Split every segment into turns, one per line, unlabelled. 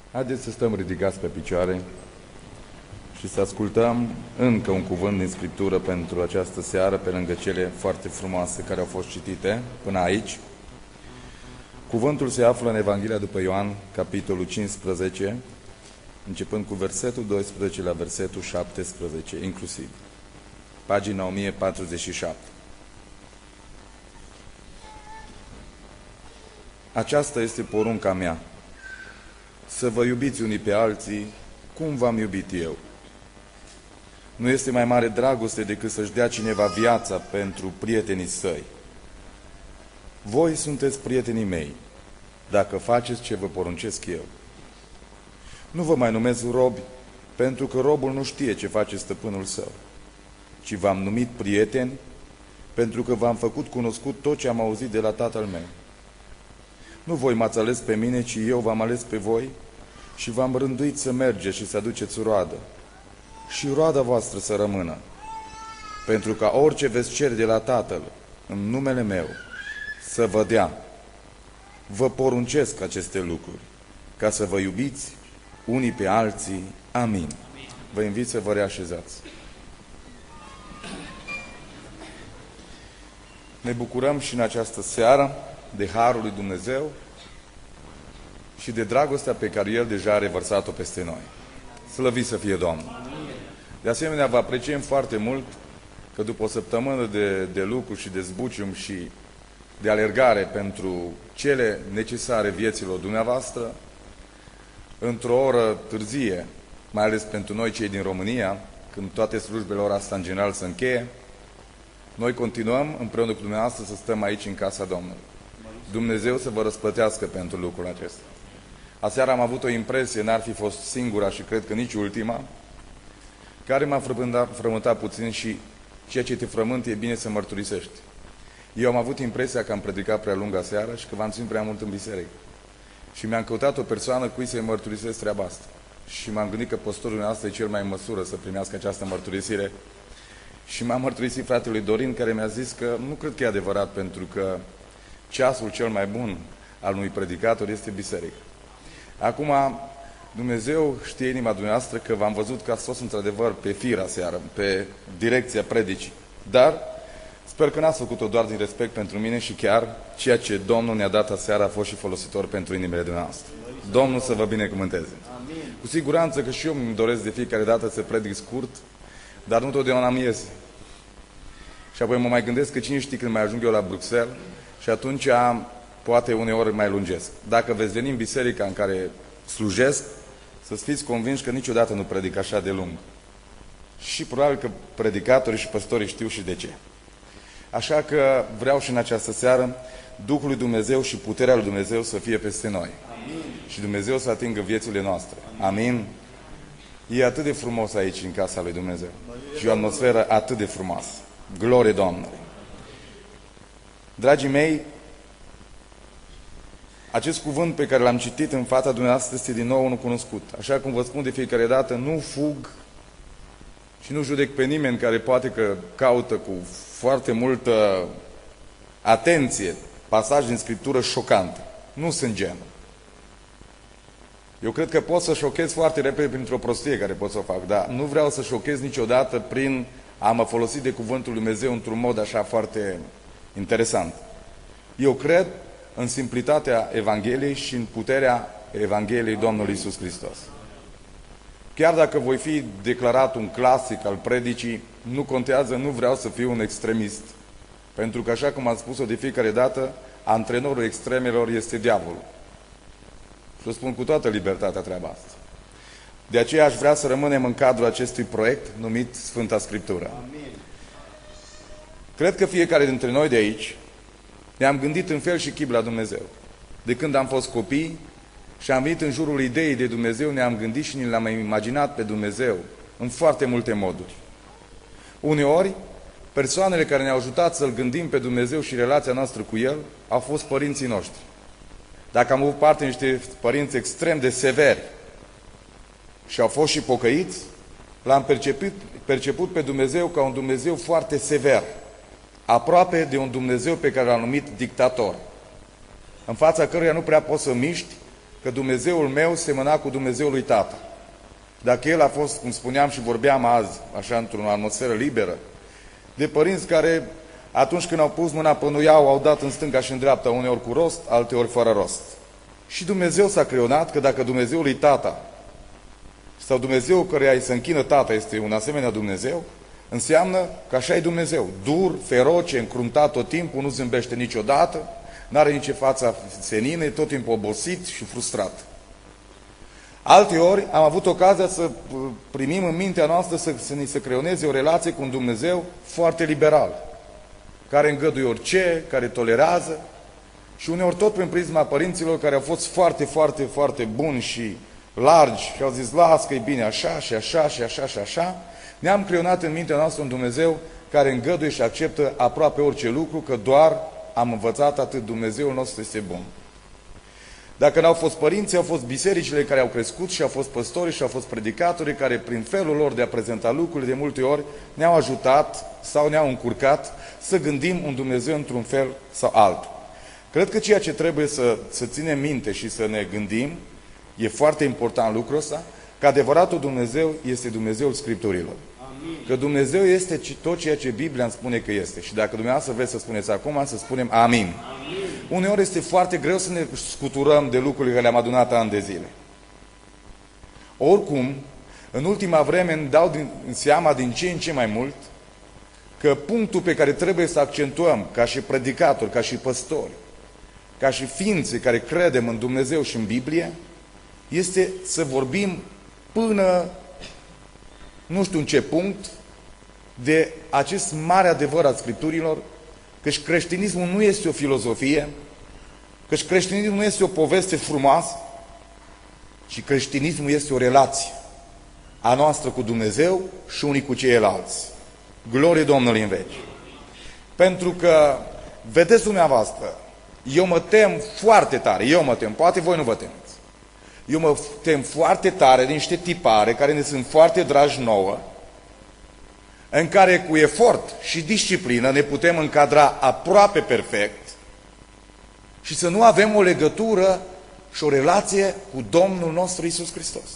Haideți să stăm ridicați pe picioare și să ascultăm încă un cuvânt din Scriptură pentru această seară, pe lângă cele foarte frumoase care au fost citite până aici. Cuvântul se află în Evanghelia după Ioan, capitolul 15, începând cu versetul 12 la versetul 17, inclusiv. Pagina 1047. Aceasta este porunca mea, să vă iubiți unii pe alții cum v-am iubit eu. Nu este mai mare dragoste decât să-și dea cineva viața pentru prietenii săi. Voi sunteți prietenii mei, dacă faceți ce vă poruncesc eu. Nu vă mai numesc robi, pentru că robul nu știe ce face stăpânul său, ci v-am numit prieteni, pentru că v-am făcut cunoscut tot ce am auzit de la Tatăl meu. Nu voi m-ați ales pe mine, ci eu v-am ales pe voi și v-am rânduit să mergeți și să aduceți roadă, și roada voastră să rămână, pentru ca orice veți cere de la Tatăl în numele meu să vă dea. Vă poruncesc aceste lucruri, ca să vă iubiți unii pe alții. Amin. Vă invit să vă reașezați. Ne bucurăm și în această seară de harul lui Dumnezeu și de dragostea pe care El deja a revărsat-o peste noi. Slăvit să fie Domnul! De asemenea, vă apreciem foarte mult că după o săptămână de lucru și de zbucium și de alergare pentru cele necesare vieților dumneavoastră, într-o oră târzie, mai ales pentru noi cei din România, când toate slujbele ora asta în general se încheie, noi continuăm împreună cu dumneavoastră să stăm aici în casa Domnului. Dumnezeu să vă răsplătească pentru lucrul acesta. Aseară am avut o impresie, n-ar fi fost singura și cred că nici ultima, care m-a frământat puțin și ceea ce te frământă e bine să mărturisești. Eu am avut impresia că am predicat prea lung aseară și că v-am ținut prea mult în biserică. Și mi-am căutat o persoană cui să-i mărturisesc treaba asta. Și m-am gândit că păstorul dumneavoastră e cel mai în măsură să primească această mărturisire. Și m-am mărturisit fratelui Dorin, care mi-a zis că nu cred că e adevărat, pentru că ceasul cel mai bun al unui predicator este biserica. Acum, Dumnezeu știe inima dumneavoastră că v-am văzut că ați fost într-adevăr pe fir aseară, pe direcția predicii. Dar sper că n-ați făcut-o doar din respect pentru mine și chiar ceea ce Domnul ne-a dat aseară a fost și folositor pentru inimile dumneavoastră. Domnul să vă binecuvânteze. Cu siguranță că și eu îmi doresc de fiecare dată să predic scurt, dar nu totdeauna îmi iese. Și apoi mă mai gândesc că cine știe când mai ajung eu la Bruxelles și atunci poate uneori mai lungesc. Dacă veți veni în biserica în care slujesc, să fiți convinși că niciodată nu predic așa de lung. Și probabil că predicatorii și păstorii știu și de ce. Așa că vreau și în această seară Duhul lui Dumnezeu și puterea lui Dumnezeu să fie peste noi. Amin. Și Dumnezeu să atingă viețile noastre. Amin. E atât de frumos aici în casa lui Dumnezeu. Și o atmosferă atât de frumoasă. Glorie Domnului! Dragii mei, acest cuvânt pe care l-am citit în fața dumneavoastră este din nou unul cunoscut. Așa cum vă spun de fiecare dată, nu fug și nu judec pe nimeni care poate că caută cu foarte multă atenție pasaj din Scriptură șocant. Nu sunt genul. Eu cred că pot să șochez foarte repede printr-o prostie care pot să o fac, dar nu vreau să șochez niciodată prin a mă folosi de cuvântul lui Dumnezeu într-un mod așa foarte interesant. Eu cred în simplitatea Evangheliei și în puterea Evangheliei Domnului Iisus Hristos. Chiar dacă voi fi declarat un clasic al predicii, nu contează, nu vreau să fiu un extremist. Pentru că, așa cum am spus-o de fiecare dată, antrenorul extremelor este diavolul. Și o spun cu toată libertatea treaba asta. De aceea aș vrea să rămânem în cadrul acestui proiect numit Sfânta Scriptură. Amin. Cred că fiecare dintre noi de aici ne-am gândit în fel și chip la Dumnezeu. De când am fost copii și am venit în jurul ideii de Dumnezeu, ne-am gândit și ne l-am imaginat pe Dumnezeu în foarte multe moduri. Uneori, persoanele care ne-au ajutat să-L gândim pe Dumnezeu și relația noastră cu El au fost părinții noștri. Dacă am avut parte niște părinți extrem de severi și au fost și pocăiți, l-am perceput pe Dumnezeu ca un Dumnezeu foarte sever, aproape de un Dumnezeu pe care l-am numit dictator, în fața căruia nu prea poți să miști că Dumnezeul meu semăna cu Dumnezeul lui tată. Dacă el a fost, cum spuneam și vorbeam azi, așa într-o atmosferă liberă, de părinți care atunci când au pus mâna pe nuiau, au dat în stânga și în dreapta, uneori cu rost, alteori fără rost. Și Dumnezeu s-a creionat că dacă Dumnezeul lui tata sau Dumnezeu căreia îi se închină tata este un asemenea Dumnezeu, înseamnă că așa e Dumnezeu. Dur, feroce, încruntat tot timpul, nu zâmbește niciodată, n-are nici fața senină, e tot timpul obosit și frustrat. Alteori am avut ocazia să primim în mintea noastră să ni se creioneze o relație cu un Dumnezeu foarte liberal, care îngăduie orice, care tolerează și uneori tot prin prisma părinților care au fost foarte, foarte, foarte buni și largi și au zis, las că e bine așa și așa și așa și așa, ne-am creionat în mintea noastră un Dumnezeu care îngăduie și acceptă aproape orice lucru, că doar am învățat atât, Dumnezeul nostru este bun. Dacă n-au fost părinții, au fost bisericile care au crescut și au fost păstorii și au fost predicatorii care prin felul lor de a prezenta lucrurile de multe ori ne-au ajutat sau ne-au încurcat să gândim un Dumnezeu într-un fel sau altul. Cred că ceea ce trebuie să ținem minte și să ne gândim, e foarte important lucrul ăsta, că adevăratul Dumnezeu este Dumnezeul Scripturilor. Amin. Că Dumnezeu este tot ceea ce Biblia îmi spune că este. Și dacă dumneavoastră vreți să spuneți acum, să spunem amin. Amin. Uneori este foarte greu să ne scuturăm de lucrurile care le-am adunat ani de zile. Oricum, în ultima vreme îmi dau seama din ce în ce mai mult că punctul pe care trebuie să accentuăm ca și predicatori, ca și păstori, ca și ființe care credem în Dumnezeu și în Biblie, este să vorbim până nu știu în ce punct de acest mare adevăr al Scripturilor, căci creștinismul nu este o filozofie, căci creștinismul nu este o poveste frumoasă, ci creștinismul este o relație a noastră cu Dumnezeu și unii cu ceilalți. Glorie Domnului în veci. Pentru că, vedeți dumneavoastră, eu mă tem foarte tare, poate voi nu vă temeți. Eu mă tem foarte tare de niște tipare care ne sunt foarte dragi nouă, în care cu efort și disciplină ne putem încadra aproape perfect și să nu avem o legătură și o relație cu Domnul nostru Iisus Hristos.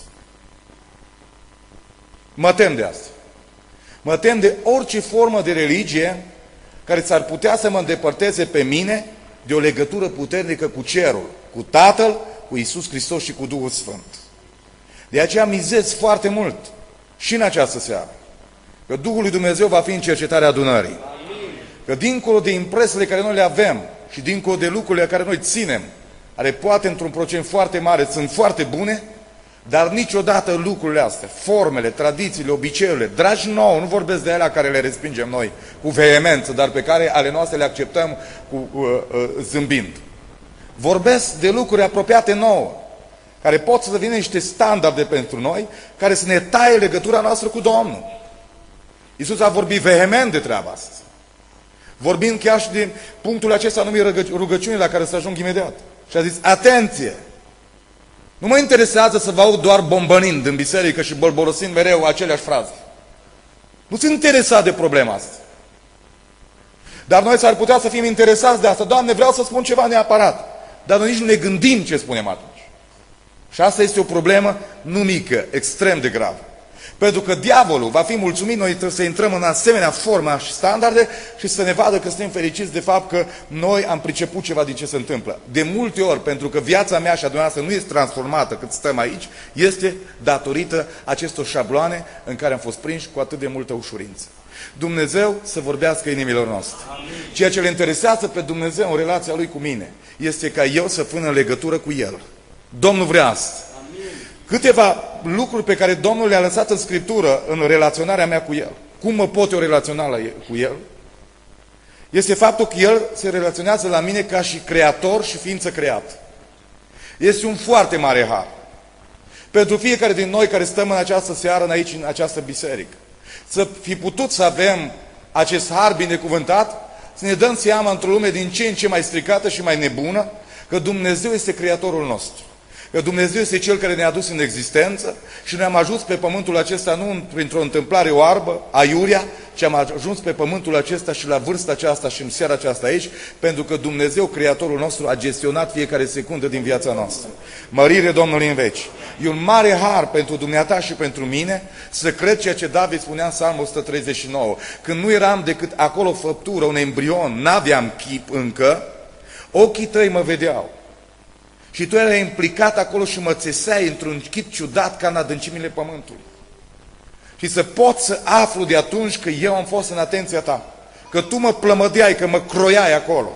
Mă tem de asta. Mă tem de orice formă de religie care s-ar putea să mă îndepărteze pe mine de o legătură puternică cu cerul, cu Tatăl, cu Iisus Hristos și cu Duhul Sfânt. De aceea mizez foarte mult și în această seară că Duhul lui Dumnezeu va fi în cercetarea adunării. Că dincolo de impresiile care noi le avem și dincolo de lucrurile care noi ținem, care poate într-un procent foarte mare sunt foarte bune, dar niciodată lucrurile astea, formele, tradițiile, obiceiurile, dragi nouă, nu vorbesc de alea care le respingem noi cu vehemență, dar pe care ale noastre le acceptăm zâmbind. Vorbesc de lucruri apropiate nouă, care pot să devină niște standarde pentru noi, care să ne taie legătura noastră cu Domnul. Iisus a vorbit vehement de treaba asta. Vorbind chiar și din punctul acesta numit rugăciune, la care să ajung imediat. Și a zis, atenție! Nu mă interesează să vă aud doar bombănind în biserică și bolborosind mereu aceleași fraze. Nu sunt interesat de problema asta. Dar noi s-ar putea să fim interesați de asta. Doamne, vreau să spun ceva neapărat. Dar noi nici nu ne gândim ce spunem atunci. Și asta este o problemă nu mică, extrem de gravă. Pentru că diavolul va fi mulțumit, noi trebuie să intrăm în asemenea formă și standarde și să ne vadă că suntem fericiți de fapt că noi am priceput ceva din ce se întâmplă. De multe ori, pentru că viața mea și a dumneavoastră nu este transformată cât stăm aici, este datorită acestor șabloane în care am fost prinși cu atât de multă ușurință. Dumnezeu să vorbească inimilor noastre. Ceea ce le interesează pe Dumnezeu în relația Lui cu mine este ca eu să fiu în legătură cu El. Domnul vrea asta. Câteva lucruri pe care Domnul le-a lăsat în Scriptură în relaționarea mea cu El. Cum mă pot eu relaționa cu El? Este faptul că El se relaționează la mine ca și creator și ființă creată. Este un foarte mare har. Pentru fiecare din noi care stăm în această seară aici, în această biserică. Să fi putut să avem acest har binecuvântat, să ne dăm seama într-o lume din ce în ce mai stricată și mai nebună, că Dumnezeu este Creatorul nostru. Că Dumnezeu este Cel care ne-a adus în existență și ne-am ajuns pe pământul acesta nu printr-o întâmplare oarbă, aiurea, ci am ajuns pe pământul acesta și la vârsta aceasta și în seara aceasta aici, pentru că Dumnezeu, Creatorul nostru, a gestionat fiecare secundă din viața noastră. Mărire Domnului în veci. E un mare har pentru dumneata și pentru mine să cred ceea ce David spunea în Psalmul 139. Când nu eram decât acolo făptură, un embrion, n-aveam chip încă, ochii tăi mă vedeau. Și tu erai implicat acolo și mă țeseai într-un chip ciudat ca în adâncimile pământului. Și să pot să aflu de atunci că eu am fost în atenția ta, că tu mă plămădeai, că mă croiai acolo.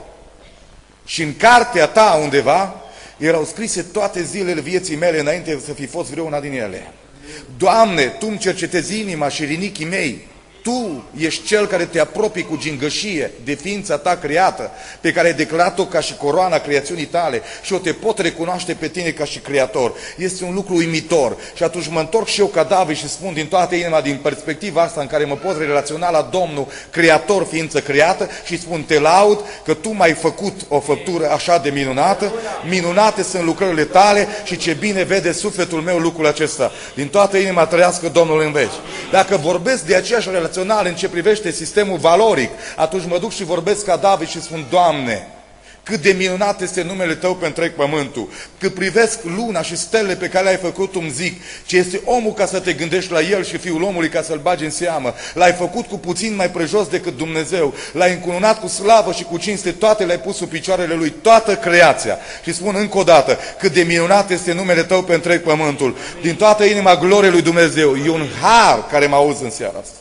Și în cartea ta undeva erau scrise toate zilele vieții mele înainte să fi fost vreuna din ele. Doamne, Tu îmi cercetezi inima și rinichii mei. Tu ești Cel care te apropii cu gingășie de ființa ta creată, pe care ai declarat-o ca și coroana creațiunii tale și o te pot recunoaște pe tine ca și creator. Este un lucru uimitor. Și atunci mă întorc și eu ca David și spun din toată inima, din perspectiva asta în care mă pot relaționa la Domnul, creator, ființă creată, și spun, te laud că tu m-ai făcut o făptură așa de minunată, minunate sunt lucrările tale și ce bine vede sufletul meu lucrul acesta. Din toată inima trăiască Domnul în veci. Dacă vorbesc de aceeași relație în ce privește sistemul valoric, atunci mă duc și vorbesc ca David și spun, Doamne, cât de minunat este numele Tău pe întreg pământul. Cât privesc luna și stelele pe care le-ai făcut, îmi zic, ce este omul ca să te gândești la el și fiul omului ca să-l bagi în seamă. L-ai făcut cu puțin mai prejos decât Dumnezeu. L-ai încununat cu slavă și cu cinste, toate le-ai pus sub picioarele lui, toată creația. Și spun încă o dată, cât de minunat este numele Tău pe întreg pământul. Din toată inima glorie lui Dumnezeu. E un har care mă auzi în seara asta.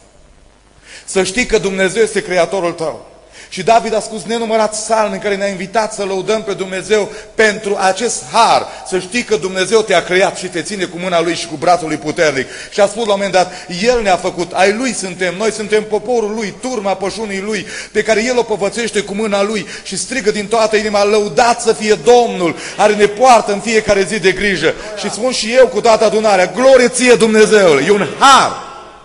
Să știi că Dumnezeu este Creatorul tău. Și David a spus nenumărat psalmi în care ne-a invitat să lăudăm pe Dumnezeu pentru acest har. Să știi că Dumnezeu te-a creat și te ține cu mâna Lui și cu brațul Lui puternic. Și a spus la un moment dat, El ne-a făcut, ai Lui suntem, noi suntem poporul Lui, turma pășunii Lui, pe care El o povățește cu mâna Lui și strigă din toată inima, lăudat să fie Domnul, care ne poartă în fiecare zi de grijă. Și spun și eu cu toată adunarea, glorie ție Dumnezeul, e un har.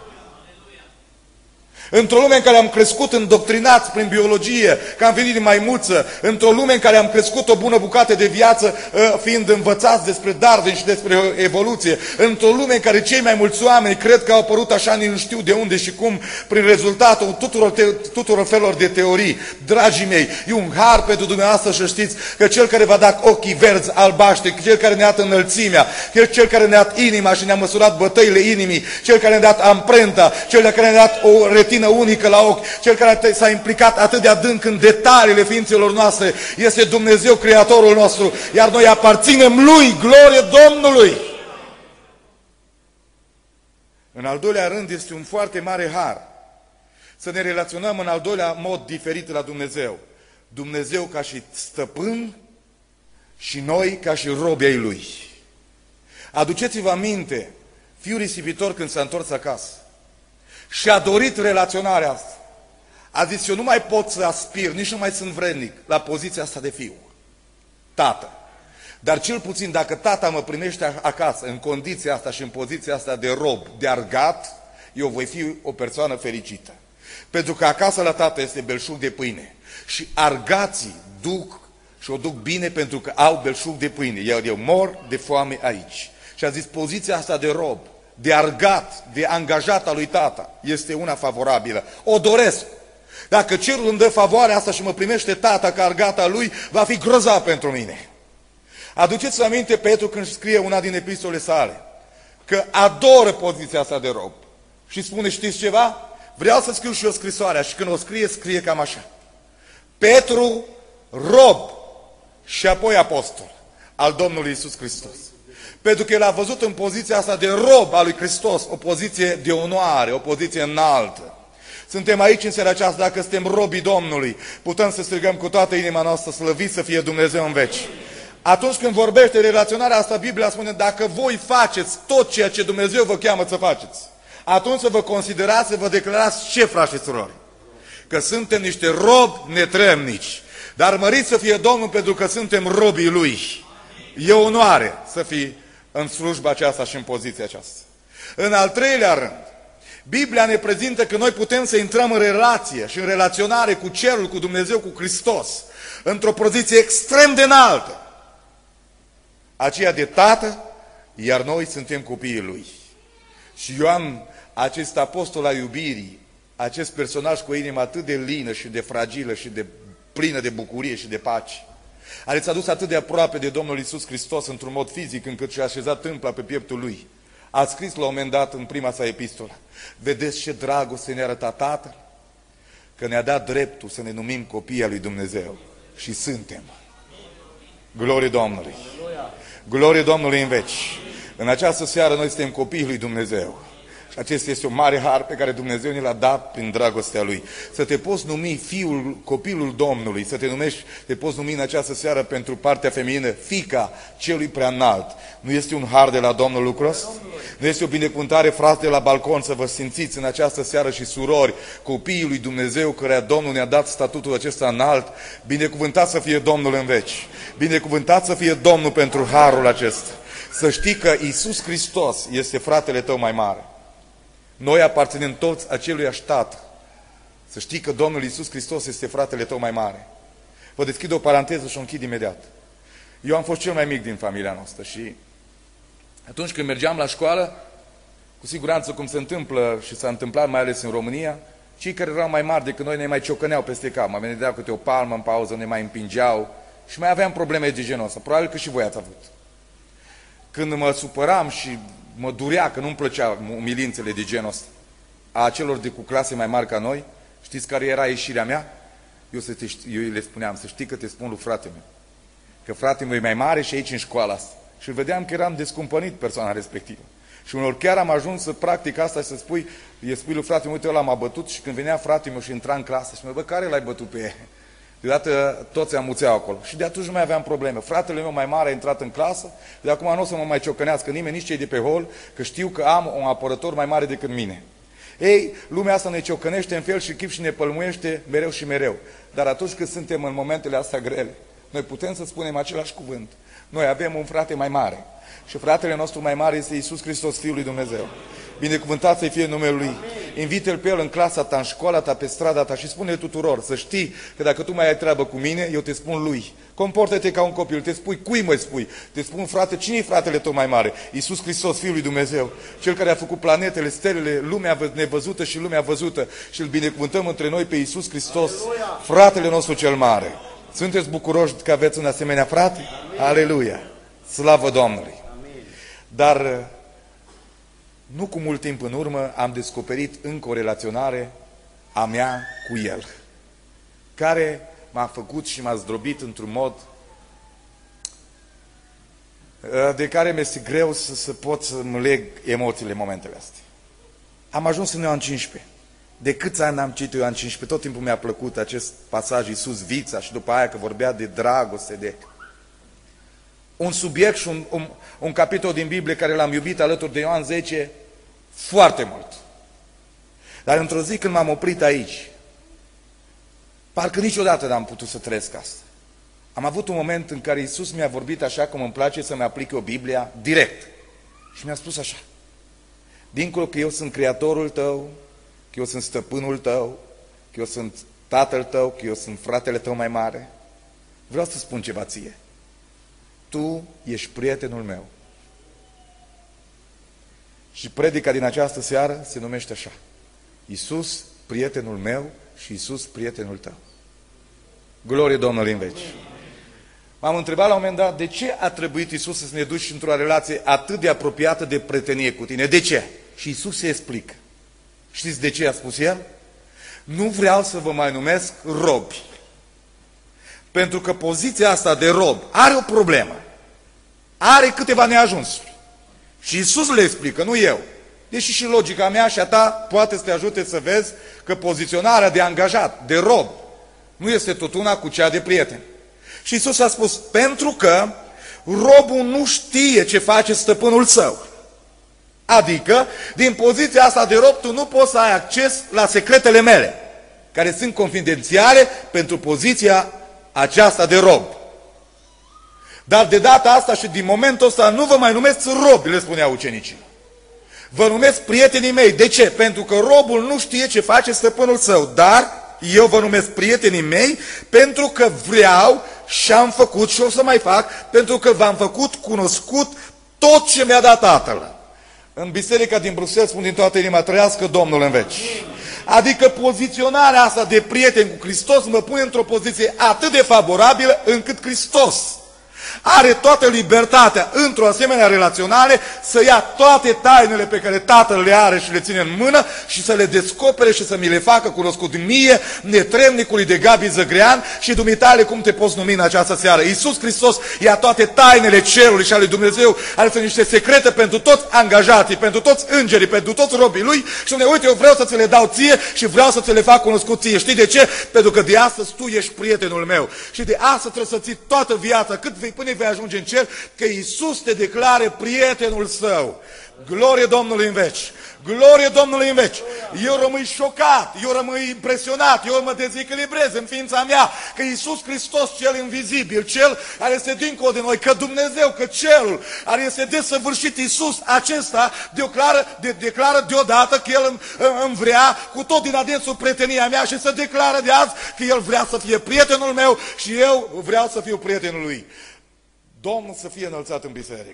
Într-o lume în care am crescut îndoctrinați prin biologie, că am venit din maimuță, într-o lume în care am crescut o bună bucată de viață, fiind învățați despre Darwin și despre evoluție, într-o lume în care cei mai mulți oameni cred că au apărut așa, nici nu știu de unde și cum, prin rezultatul tuturor felor de teorii. Dragii mei, e un har pentru dumneavoastră să știți că Cel care v-a dat ochii verzi, albaștri, Cel care ne-a dat înălțimea, Cel care ne-a dat inima și ne-a măsurat bătăile inimii, Cel care ne-a dat amprenta, Cel care ne-a dat o retină unică la ochi, Cel care s-a implicat atât de adânc în detaliile ființelor noastre, este Dumnezeu Creatorul nostru, iar noi aparținem Lui, glorie Domnului! În al doilea rând este un foarte mare har să ne relaționăm în al doilea mod diferit la Dumnezeu. Dumnezeu ca și stăpân și noi ca și robi ai Lui. Aduceți-vă aminte, fiul risipitor când s-a întors acasă și a dorit relaționarea asta. A zis, eu nu mai pot să aspir, nici nu mai sunt vrednic la poziția asta de fiu. Tată. Dar cel puțin dacă tata mă primește acasă, în condiția asta și în poziția asta de rob, de argat, eu voi fi o persoană fericită. Pentru că acasă la tată este belșug de pâine. Și argații duc și o duc bine pentru că au belșug de pâine. Iar eu mor de foame aici. Și a zis, poziția asta de rob, de argat, de angajat al lui tata, este una favorabilă. O doresc. Dacă cerul îmi dă favoarea asta și mă primește tata ca argata lui, va fi grozav pentru mine. Aduceți-vă aminte Petru când scrie una din epistolele sale, că adoră poziția asta de rob. Și spune, știți ceva? Vreau să scriu și eu scrisoarea și când o scrie, scrie cam așa. Petru, rob și apoi apostol al Domnului Iisus Hristos. Pentru că el a văzut în poziția asta de rob al lui Hristos o poziție de onoare, o poziție înaltă. Suntem aici în seara aceasta, dacă suntem robii Domnului, putem să strigăm cu toată inima noastră, slăvit să fie Dumnezeu în veci. Atunci când vorbește relaționarea asta, Biblia spune, dacă voi faceți tot ceea ce Dumnezeu vă cheamă să faceți, atunci să vă considerați, să vă declarați ce, frați și surori? Că suntem niște robi netremnici. Dar măriți să fie Domnul pentru că suntem robii Lui. E onoare să fii în slujba aceasta și în poziția aceasta. În al treilea rând, Biblia ne prezintă că noi putem să intrăm în relație și în relaționare cu Cerul, cu Dumnezeu, cu Hristos, într-o poziție extrem de înaltă. aceea de tată, iar noi suntem copiii lui. Și Ioan, acest apostol al iubirii, acest personaj cu o inimă atât de lină și de fragilă și de plină de bucurie și de pace, care s-a dus atât de aproape de Domnul Iisus Hristos într-un mod fizic încât și-a așezat tâmpla pe pieptul lui, a scris la un moment dat în prima sa epistolă: vedeți ce dragoste ne-a arătat Tatăl, că ne-a dat dreptul să ne numim copii al lui Dumnezeu. Și suntem. Glorie Domnului! Glorie Domnului în veci! În această seară noi suntem copiii lui Dumnezeu. Și acesta este un mare har pe care Dumnezeu ne l-a dat prin dragostea Lui. Să te poți numi fiul, copilul Domnului, să te poți numi în această seară pentru partea feminină fiica celui prea înalt. Nu este un har de la Domnul lucros? Nu este o binecuvântare, frate, de la balcon, să vă simțiți în această seară și surori, copiii lui Dumnezeu, căreia Domnul ne-a dat statutul acesta înalt? Binecuvântat să fie Domnul în veci! Binecuvântat să fie Domnul pentru harul acesta! Să știi că Iisus Hristos este fratele tău mai mare. Noi aparținem toți aceluiași Tată. Să știi că Domnul Iisus Hristos este fratele tău mai mare. Vă deschid o paranteză și o închid imediat. Eu am fost cel mai mic din familia noastră și atunci când mergeam la școală, cu siguranță cum se întâmplă și s-a întâmplat mai ales în România, cei care erau mai mari decât noi ne mai ciocăneau peste cap, mai veneau câte o palmă în pauză, ne mai împingeau și mai aveam probleme de genul ăsta. Probabil că și voi ați avut. Când mă supăram și mă durea că nu-mi plăcea umilințele de genul ăsta a celor de cu clase mai mari ca noi, știți care era ieșirea mea? Eu le spuneam: să știi că te spun lui fratele meu, că fratele meu e mai mare și aici în școala asta. Și vedeam că eram descumpănit persoana respectivă. Și unor chiar am ajuns să practic asta și să spui lui fratele meu: uite, ăla m-a bătut. Și când venea fratele meu și intra în clasă și mă: bă, care l-ai bătut pe ea? Deodată toți amuțeau acolo. Și de atunci nu mai aveam probleme. Fratele meu mai mare a intrat în clasă, de acum nu o să mă mai ciocănească nimeni, nici cei de pe hol, că știu că am un apărător mai mare decât mine. Ei, lumea asta ne ciocănește în fel și chip și ne pălmuiește mereu și mereu. Dar atunci când suntem în momentele astea grele, noi putem să spunem același cuvânt. Noi avem un frate mai mare. Și fratele nostru mai mare este Iisus Hristos, Fiul lui Dumnezeu. Binecuvântat să-i fie numele Lui. Invită-L pe El în clasa ta, în școala ta, pe strada ta și spune tuturor să știi că dacă tu mai ai treabă cu mine, eu te spun lui. Comportă-te ca un copil, te spui, cui mă spui? Te spun, frate, cine e fratele tău mai mare? Iisus Hristos, Fiul lui Dumnezeu, Cel care a făcut planetele, stelele, lumea nevăzută și lumea văzută, și îl binecuvântăm între noi pe Iisus Hristos, fratele nostru cel mare. Sunteți bucuroși că aveți un asemenea frate? Aleluia! Slavă Domnului! Dar nu cu mult timp în urmă am descoperit încă o relaționare a mea cu El, care m-a făcut și m-a zdrobit într-un mod de care mi-este greu să pot să-mi leg emoțiile în momentele astea. Am ajuns în Ioan 15. De câți ani am citit Ioan 15? Tot timpul mi-a plăcut acest pasaj, Iisus vița, și după aia că vorbea de dragoste, de un subiect și un capitol din Biblie care l-am iubit alături de Ioan 10 foarte mult. Dar într-o zi când m-am oprit aici, parcă niciodată n-am putut să trăiesc asta. Am avut un moment în care Iisus mi-a vorbit așa cum îmi place să-mi aplic eu Biblia, direct. Și mi-a spus așa: dincolo că eu sunt Creatorul tău, că eu sunt stăpânul tău, că eu sunt tatăl tău, că eu sunt fratele tău mai mare, vreau să spun ceva ție. Tu ești prietenul meu. Și predica din această seară se numește așa: Iisus, prietenul meu, și Iisus, prietenul tău. Glorie Domnului în veci. M-am întrebat la un moment dat, de ce a trebuit Iisus să ne duci într-o relație atât de apropiată de prietenie cu tine? De ce? Și Iisus se explică. Știți de ce a spus El? Nu vreau să vă mai numesc robi. Pentru că poziția asta de rob are o problemă. Are câteva neajunsuri. Și Iisus le explică, nu eu. Deși și logica mea și a ta poate să te ajute să vezi că poziționarea de angajat, de rob, nu este tot una cu cea de prieten. Și Iisus a spus, pentru că robul nu știe ce face stăpânul său. Adică, din poziția asta de rob, tu nu poți să ai acces la secretele mele, care sunt confidențiale pentru poziția aceasta de rob. Dar de data asta și din momentul ăsta nu vă mai numesc robi, le spunea ucenicii. Vă numesc prietenii mei. De ce? Pentru că robul nu știe ce face stăpânul său, dar eu vă numesc prietenii mei pentru că vreau și am făcut și o să mai fac, pentru că v-am făcut cunoscut tot ce mi-a dat Tatăl. În biserica din Bruxelles spun din toată inima, trăiască Domnul în veci. Adică poziționarea asta de prieten cu Hristos mă pune într-o poziție atât de favorabilă încât Hristos are toată libertatea într-o asemenea relaționare să ia toate tainele pe care Tatăl le are și le ține în mână și să le descopere și să mi le facă cunoscut mie, netremnicului de Gabi Zăgrean și dumitale cum te poți numi în această seară. Iisus Hristos ia toate tainele cerului și ale lui Dumnezeu, ale sunt niște secrete pentru toți angajații, pentru toți îngerii, pentru toți robii Lui și spune, uite, eu vreau să ți le dau ție și vreau să ți le fac cunoscut ție. Știi de ce? Pentru că de astăzi tu ești prietenul meu și de astăzi trebuie să ții toată viața, cât vei până vei ajunge în cer, că Iisus te declare prietenul său. Glorie Domnului în veci! Glorie Domnului în veci! Eu rămâi șocat, eu rămâi impresionat, eu mă dezechilibrez în ființa mea că Iisus Hristos, cel invizibil, cel care este dincolo de noi, că Dumnezeu, că cerul care este desăvârșit, Iisus acesta declară deodată că El îmi vrea cu tot din adânsul prietenia mea și să declară de azi că El vrea să fie prietenul meu și eu vreau să fiu prietenul Lui. Domnul să fie înălțat în biserică.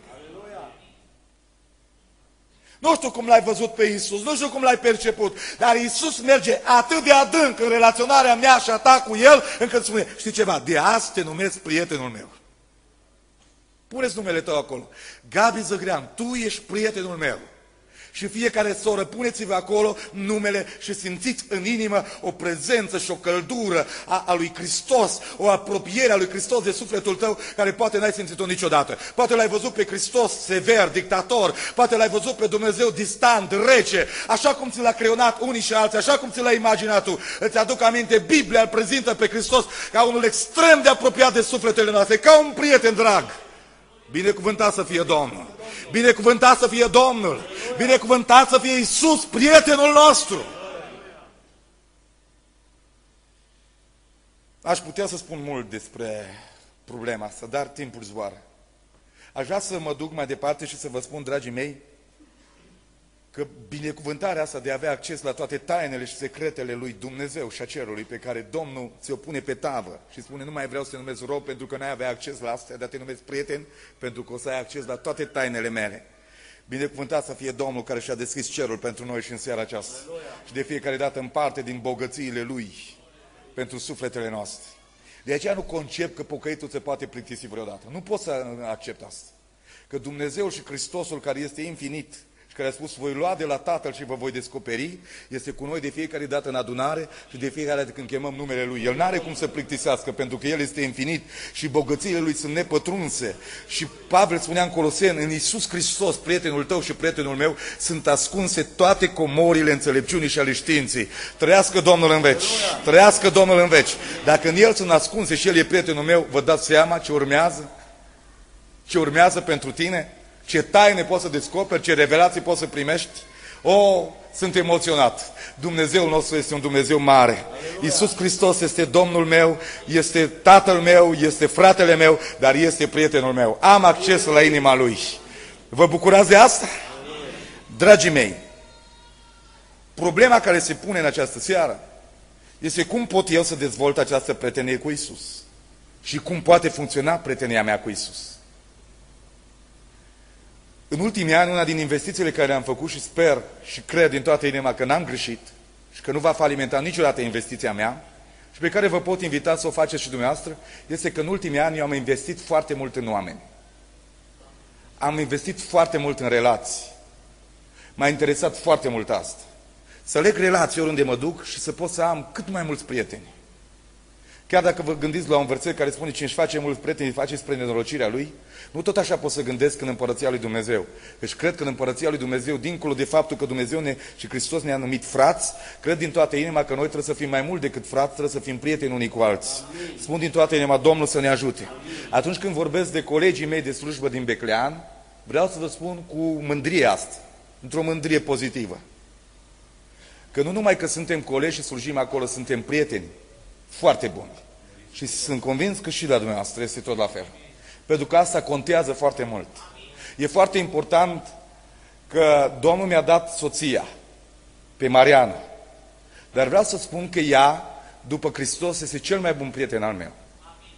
Nu știu cum l-ai văzut pe Iisus, nu știu cum l-ai perceput, dar Iisus merge atât de adânc în relaționarea mea și a ta cu El, încât spune, știi ceva, de azi te numesc prietenul meu. Puneți numele tău acolo. Gabi Zăgrean, tu ești prietenul meu. Și fiecare soră, puneți-vă acolo numele și simțiți în inimă o prezență și o căldură a lui Hristos, o apropiere a lui Hristos de sufletul tău, care poate n-ai simțit-o niciodată. Poate l-ai văzut pe Hristos sever, dictator, poate l-ai văzut pe Dumnezeu distant, rece, așa cum ți l-a creionat unii și alții, așa cum ți l-ai imaginat tu. Îți aduc aminte, Biblia îl prezintă pe Hristos ca unul extrem de apropiat de sufletele noastre, ca un prieten drag. Binecuvântat să fie Domnul! Binecuvântat să fie Domnul! Binecuvântat să fie Iisus, prietenul nostru! Aș putea să spun mult despre problema asta, dar timpul zboară. Aș vrea să mă duc mai departe și să vă spun, dragii mei, că binecuvântarea asta de a avea acces la toate tainele și secretele lui Dumnezeu și a cerului pe care Domnul ți-o pune pe tavă și spune, nu mai vreau să te numesc rob pentru că n-ai avea acces la astea, dar te numesc prieten pentru că o să ai acces la toate tainele mele. Binecuvântat să fie Domnul care și-a deschis cerul pentru noi și în seara aceasta. Și de fiecare dată în parte din bogățiile Lui pentru sufletele noastre. De aceea nu concep că pocăitul se poate plictisi vreodată. Nu pot să accept asta. Că Dumnezeu și Hristosul care este infinit care a spus, voi lua de la Tatăl și vă voi descoperi, este cu noi de fiecare dată în adunare și de fiecare dată când chemăm numele Lui. El n-are cum să plictisească, pentru că El este infinit și bogățiile Lui sunt nepătrunse. Și Pavel spunea în Coloseni, în Iisus Hristos, prietenul tău și prietenul meu, sunt ascunse toate comorile înțelepciunii și ale științei. Trăiască Domnul în veci! Trăiască Domnul în veci! Dacă în El sunt ascunse și El e prietenul meu, vă dați seama ce urmează? Ce urmează pentru tine? Ce taine poți să descoperi, ce revelații poți să primești. Sunt emoționat. Dumnezeul nostru este un Dumnezeu mare. Iisus Hristos este Domnul meu, este Tatăl meu, este fratele meu, dar este prietenul meu. Am acces la inima Lui. Vă bucurați de asta? Dragii mei, problema care se pune în această seară este cum pot eu să dezvolt această prietenie cu Iisus și cum poate funcționa prietenia mea cu Iisus. În ultimii ani, una din investițiile care le-am făcut și sper și cred din toată inima că n-am greșit și că nu va falimenta niciodată investiția mea și pe care vă pot invita să o faceți și dumneavoastră, este că în ultimii ani eu am investit foarte mult în oameni. Am investit foarte mult în relații. M-a interesat foarte mult asta. Să leg relații oriunde mă duc și să pot să am cât mai mulți prieteni. Chiar dacă vă gândiți la un verset care spune cine își face mulți prieteni, îi face spre nenorocirea lui, nu tot așa pot să gândesc în Împărăția lui Dumnezeu. Deci cred că în Împărăția lui Dumnezeu, dincolo de faptul că Dumnezeu și Hristos ne-a numit frați, cred din toată inima că noi trebuie să fim mai mult decât frați, trebuie să fim prieteni unii cu alții. Spun din toată inima, Domnul să ne ajute. Atunci când vorbesc de colegii mei de slujbă din Beclean, vreau să vă spun cu mândrie asta, într-o mândrie pozitivă. Că nu numai că suntem colegi și slujim acolo, suntem prieteni foarte buni. Și sunt convins că și la dumneavoastră este tot la fel. Pentru că asta contează foarte mult. E foarte important că Domnul mi-a dat soția, pe Mariana. Dar vreau să spun că ea, după Hristos, este cel mai bun prieten al meu.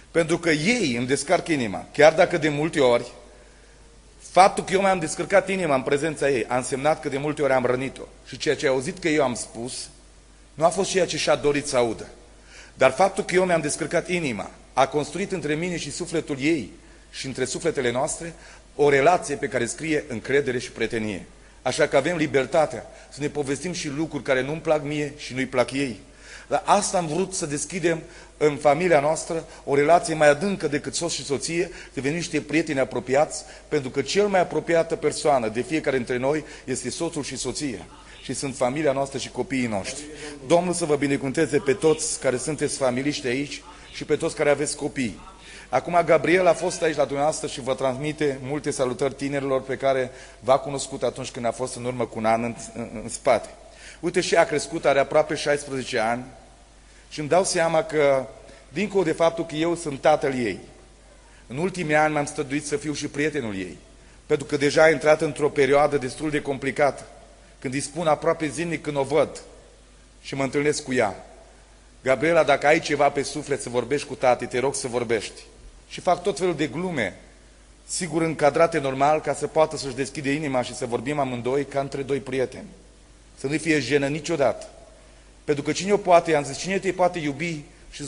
Pentru că ei îmi descarcă inima, chiar dacă de multe ori, faptul că eu mi-am descărcat inima în prezența ei a însemnat că de multe ori am rănit-o. Și ceea ce a auzit că eu am spus, nu a fost ceea ce și-a dorit să audă. Dar faptul că eu mi-am descărcat inima a construit între mine și sufletul ei și între sufletele noastre o relație pe care scrie încredere și prietenie. Așa că avem libertatea să ne povestim și lucruri care nu-mi plac mie și nu-i plac ei. Dar asta am vrut să deschidem în familia noastră o relație mai adâncă decât soț și soție, devenim niște prieteni apropiați, pentru că cel mai apropiată persoană de fiecare dintre noi este soțul și soția. Și sunt familia noastră și copiii noștri. Domnul să vă binecuvânteze pe toți care sunteți familiști aici și pe toți care aveți copii. Acum Gabriel a fost aici la dumneavoastră și vă transmite multe salutări tinerilor pe care v-a cunoscut atunci când a fost în urmă cu un an în spate. Uite, și a crescut, are aproape 16 ani și îmi dau seama că, dincolo de faptul că eu sunt tatăl ei, în ultimii ani m-am străduit să fiu și prietenul ei, pentru că deja a intrat într-o perioadă destul de complicată, când îi spun aproape zilnic când o văd și mă întâlnesc cu ea: Gabriela, dacă ai ceva pe suflet să vorbești cu tati, te rog să vorbești. Și fac tot felul de glume, sigur încadrate normal, ca să poată să-și deschide inima și să vorbim amândoi ca între doi prieteni. Să nu-i fie jenă niciodată. Pentru că cine o poate, i-am zis, cine te poate iubi și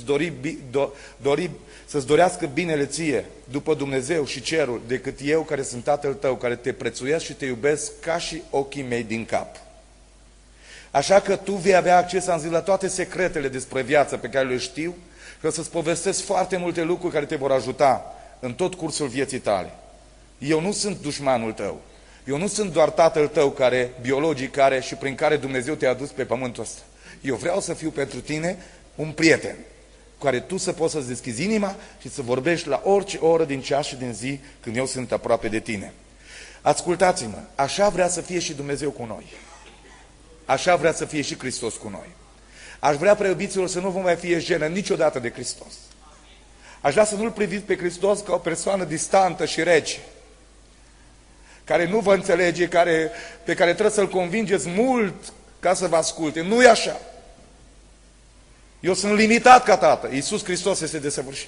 să-ți dorească binele ție după Dumnezeu și cerul, decât eu care sunt tatăl tău, care te prețuiesc și te iubesc ca și ochii mei din cap. Așa că tu vei avea acces, am zis, la toate secretele despre viață pe care le știu și o să-ți povestesc foarte multe lucruri care te vor ajuta în tot cursul vieții tale. Eu nu sunt dușmanul tău. Eu nu sunt doar tatăl tău biologic și prin care Dumnezeu te-a adus pe pământul ăsta. Eu vreau să fiu pentru tine un prieten cu care tu să poți să-ți deschizi inima și să vorbești la orice oră din ceas și din zi când eu sunt aproape de tine. Ascultați-mă, așa vrea să fie și Dumnezeu cu noi. Așa vrea să fie și Hristos cu noi. Aș vrea, preiubiților, să nu vă mai fie jenă niciodată de Hristos. Aș vrea să nu-L priviți pe Hristos ca o persoană distantă și rece, care nu vă înțelege, pe care trebuie să-L convingeți mult ca să vă asculte. Nu e așa. Eu sunt limitat ca tată. Iisus Hristos este desăvârșit.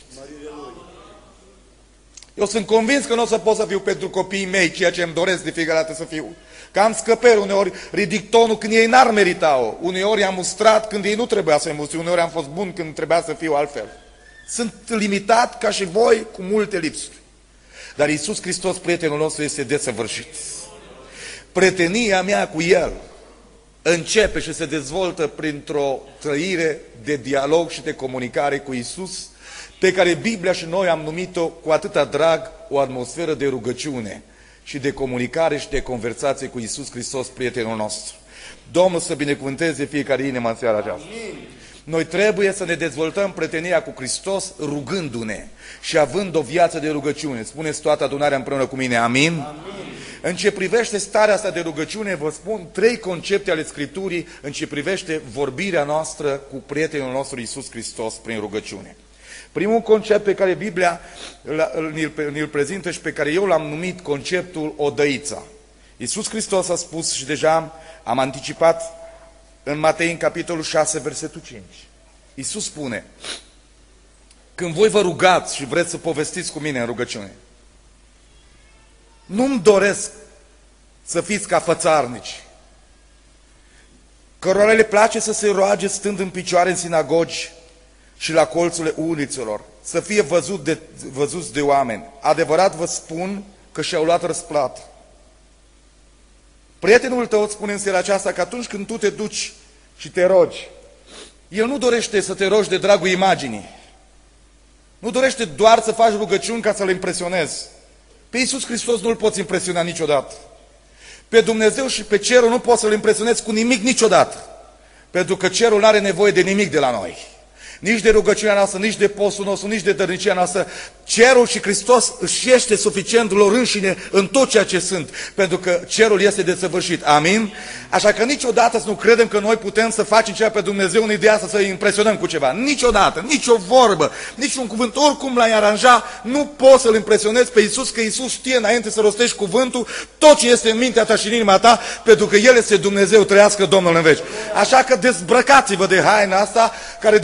Eu sunt convins că nu o să pot să fiu pentru copiii mei ceea ce îmi doresc de fiecare dată să fiu. Că am scăperi, uneori ridic tonul când ei n-ar merita-o. Uneori am mustrat când ei nu trebuia să-i mustri. Uneori am fost bun când trebuia să fiu altfel. Sunt limitat ca și voi cu multe lipsuri. Dar Iisus Hristos, prietenul nostru, este desăvârșit. Prietenia mea cu El începe și se dezvoltă printr-o trăire de dialog și de comunicare cu Iisus, pe care Biblia și noi am numit-o cu atâta drag o atmosferă de rugăciune și de comunicare și de conversație cu Iisus Hristos, prietenul nostru. Domnul să binecuvânteze fiecare inimă în seara aceasta. Noi trebuie să ne dezvoltăm prietenia cu Hristos rugându-ne și având o viață de rugăciune. Spuneți toată adunarea împreună cu mine, amin? Amin. În ce privește starea asta de rugăciune, vă spun 3 concepte ale Scripturii în ce privește vorbirea noastră cu prietenul nostru Iisus Hristos prin rugăciune. Primul concept pe care Biblia ne-l prezintă și pe care eu l-am numit conceptul odăița. Iisus Hristos a spus și deja am anticipat în Matei, în capitolul 6, versetul 5. Iisus spune: când voi vă rugați și vreți să povestiți cu mine în rugăciune, nu-mi doresc să fiți ca fățarnici, cărora le place să se roage stând în picioare în sinagogi și la colțurile ulițelor, să fie văzuți de oameni. Adevărat vă spun că și-au luat răsplată. Prietenul tău îți spune în seara aceasta că atunci când tu te duci și te rogi, el nu dorește să te rogi de dragul imaginii. Nu dorește doar să faci rugăciuni ca să-L impresionezi. Pe Iisus Hristos nu-L poți impresiona niciodată. Pe Dumnezeu și pe cerul nu poți să-L impresionezi cu nimic niciodată. Pentru că cerul nu are nevoie de nimic de la noi. Nici de rugăciunea noastră, nici de postul nostru, nici de dărnicia noastră. Cerul și Hristos își este suficient lor înșine în tot ceea ce sunt, pentru că cerul este desăvârșit. Amin? Așa că niciodată să nu credem că noi putem să facem ceva pe Dumnezeu în ideea asta, să-i impresionăm cu ceva. Niciodată, nici o vorbă, nici un cuvânt, oricum l-ai aranja, nu poți să-L impresionezi pe Iisus, că Iisus știe înainte să rostești cuvântul tot ce este în mintea ta și în inima ta, pentru că El este Dumnezeu, trăiască Domnul în veci. Așa că dezbrăcați-vă de haina asta, care de multe ori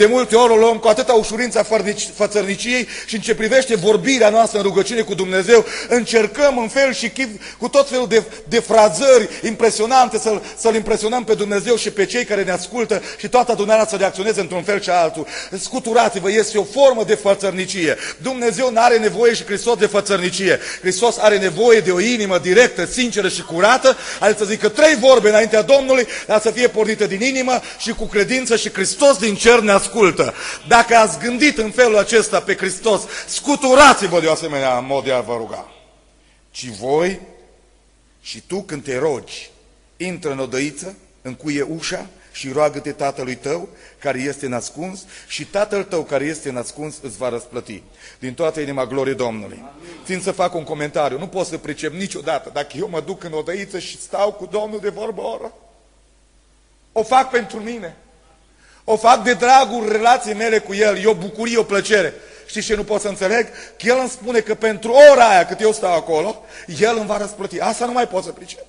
ușor o luăm, cu atâta ușurință fățărniciei, și în ce privește vorbirea noastră în rugăciune cu Dumnezeu, încercăm în fel și chip, cu tot felul de frazări impresionante, să-L impresionăm pe Dumnezeu și pe cei care ne ascultă, și toată adunarea să reacționeze într-un fel și altul. Scuturați-vă, este o formă de fățărnicie. Dumnezeu nu are nevoie și Hristos de fățărnicie. Hristos are nevoie de o inimă directă, sinceră și curată, adică să zică 3 vorbe înaintea Domnului, dar să fie pornită din inimă și cu credință, și Hristos din cer ne ascultă. Dacă ați gândit în felul acesta pe Hristos, scuturați-vă de o asemenea mod de a vă ruga. Ci voi și tu, când te rogi, intră în odăiță, încuie ușa și roagă-te Tatălui tău care este nascuns, și Tatăl tău care este nascuns îți va răsplăti. Din toată inima, glorie Domnului. Țin să fac un comentariu. Nu pot să pricep niciodată dacă eu mă duc în odăiță și stau cu Domnul de vorbă o oră. O fac pentru mine. O fac de dragul relației mele cu El. E o bucurie, o plăcere. Știți ce nu pot să înțeleg? Că El îmi spune că pentru ora aia cât eu stau acolo, El îmi va răsplăti. Asta nu mai pot să pricep.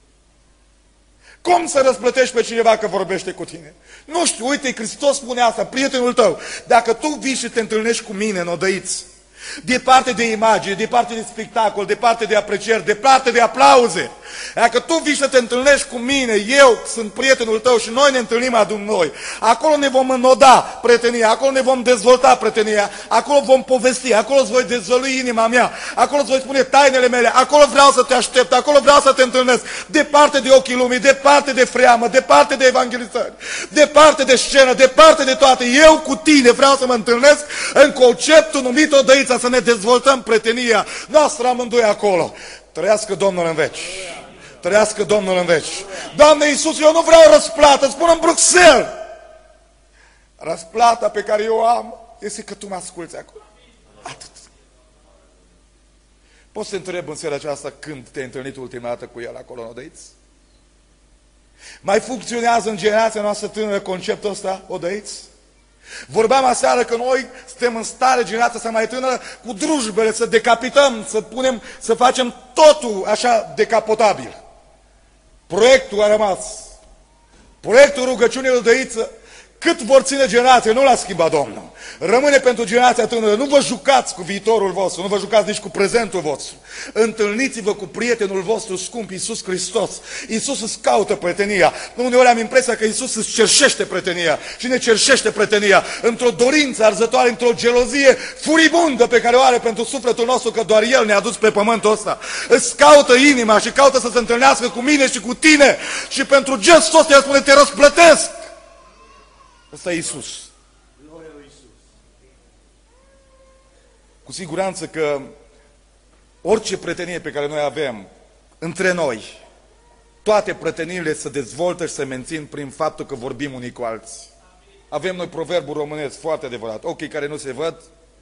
Cum să răsplătești pe cineva că vorbește cu tine? Nu știu, uite, Hristos spune asta, prietenul tău. Dacă tu vii și te întâlnești cu mine în odăiți, departe de imagine, departe de spectacol, departe de aprecieri, departe de aplauze, dacă tu vii să te întâlnești cu mine, eu sunt prietenul tău și noi ne întâlnim adun noi, acolo ne vom înnoda prietenia, acolo ne vom dezvolta prietenia, acolo vom povesti, acolo îți voi dezvălui inima mea, acolo îți voi spune tainele mele, acolo vreau să te aștept, acolo vreau să te întâlnesc, departe de ochii lumii, departe de freamă, departe de evangelizări, departe de scenă, departe de toate. Eu cu tine vreau să mă întâlnesc în conceptul numit odăița, să ne dezvoltăm prietenia noastră amândoi acolo. Trăiască Domnul în veci! Trăiască Domnul în veci! Doamne Iisus, eu nu vreau răsplată, spun în Bruxelles! Răsplata pe care eu am este că tu mă asculți acolo. Atât. Poți să te întreb în seara aceasta când te-ai întâlnit ultima dată cu El acolo în odăiți? Mai funcționează în generația noastră tânără conceptul ăsta, odăiți? Vorbeam aseară că noi suntem în stare, generația asta mai tânără, cu drujbele să decapităm, să facem totul așa decapotabil. Proiectul a rămas. Proiectul rugăciunii odăiță, cât vor ține generația, nu l-a schimbat Domnul. Rămâne pentru generația tânără. Nu vă jucați cu viitorul vostru, nu vă jucați nici cu prezentul vostru. Întâlniți-vă cu prietenul vostru scump, Iisus Hristos. Iisus îți caută prietenia. Uneori am impresia că Iisus îți cerșește prietenia și ne cerșește prietenia într-o dorință arzătoare, într-o gelozie furibundă pe care o are pentru sufletul nostru, că doar El ne-a dus pe pământul ăsta. Îți caută inima și caută să se întâlnească cu mine și cu tine, și pentru gestul ăsta El spune: te răsplătesc. Ăsta e Iisus. Cu siguranță că orice prietenie pe care noi avem între noi, toate prieteniile se dezvoltă și se mențin prin faptul că vorbim unii cu alții. Avem noi proverbul românesc foarte adevărat: ochii care nu se văd.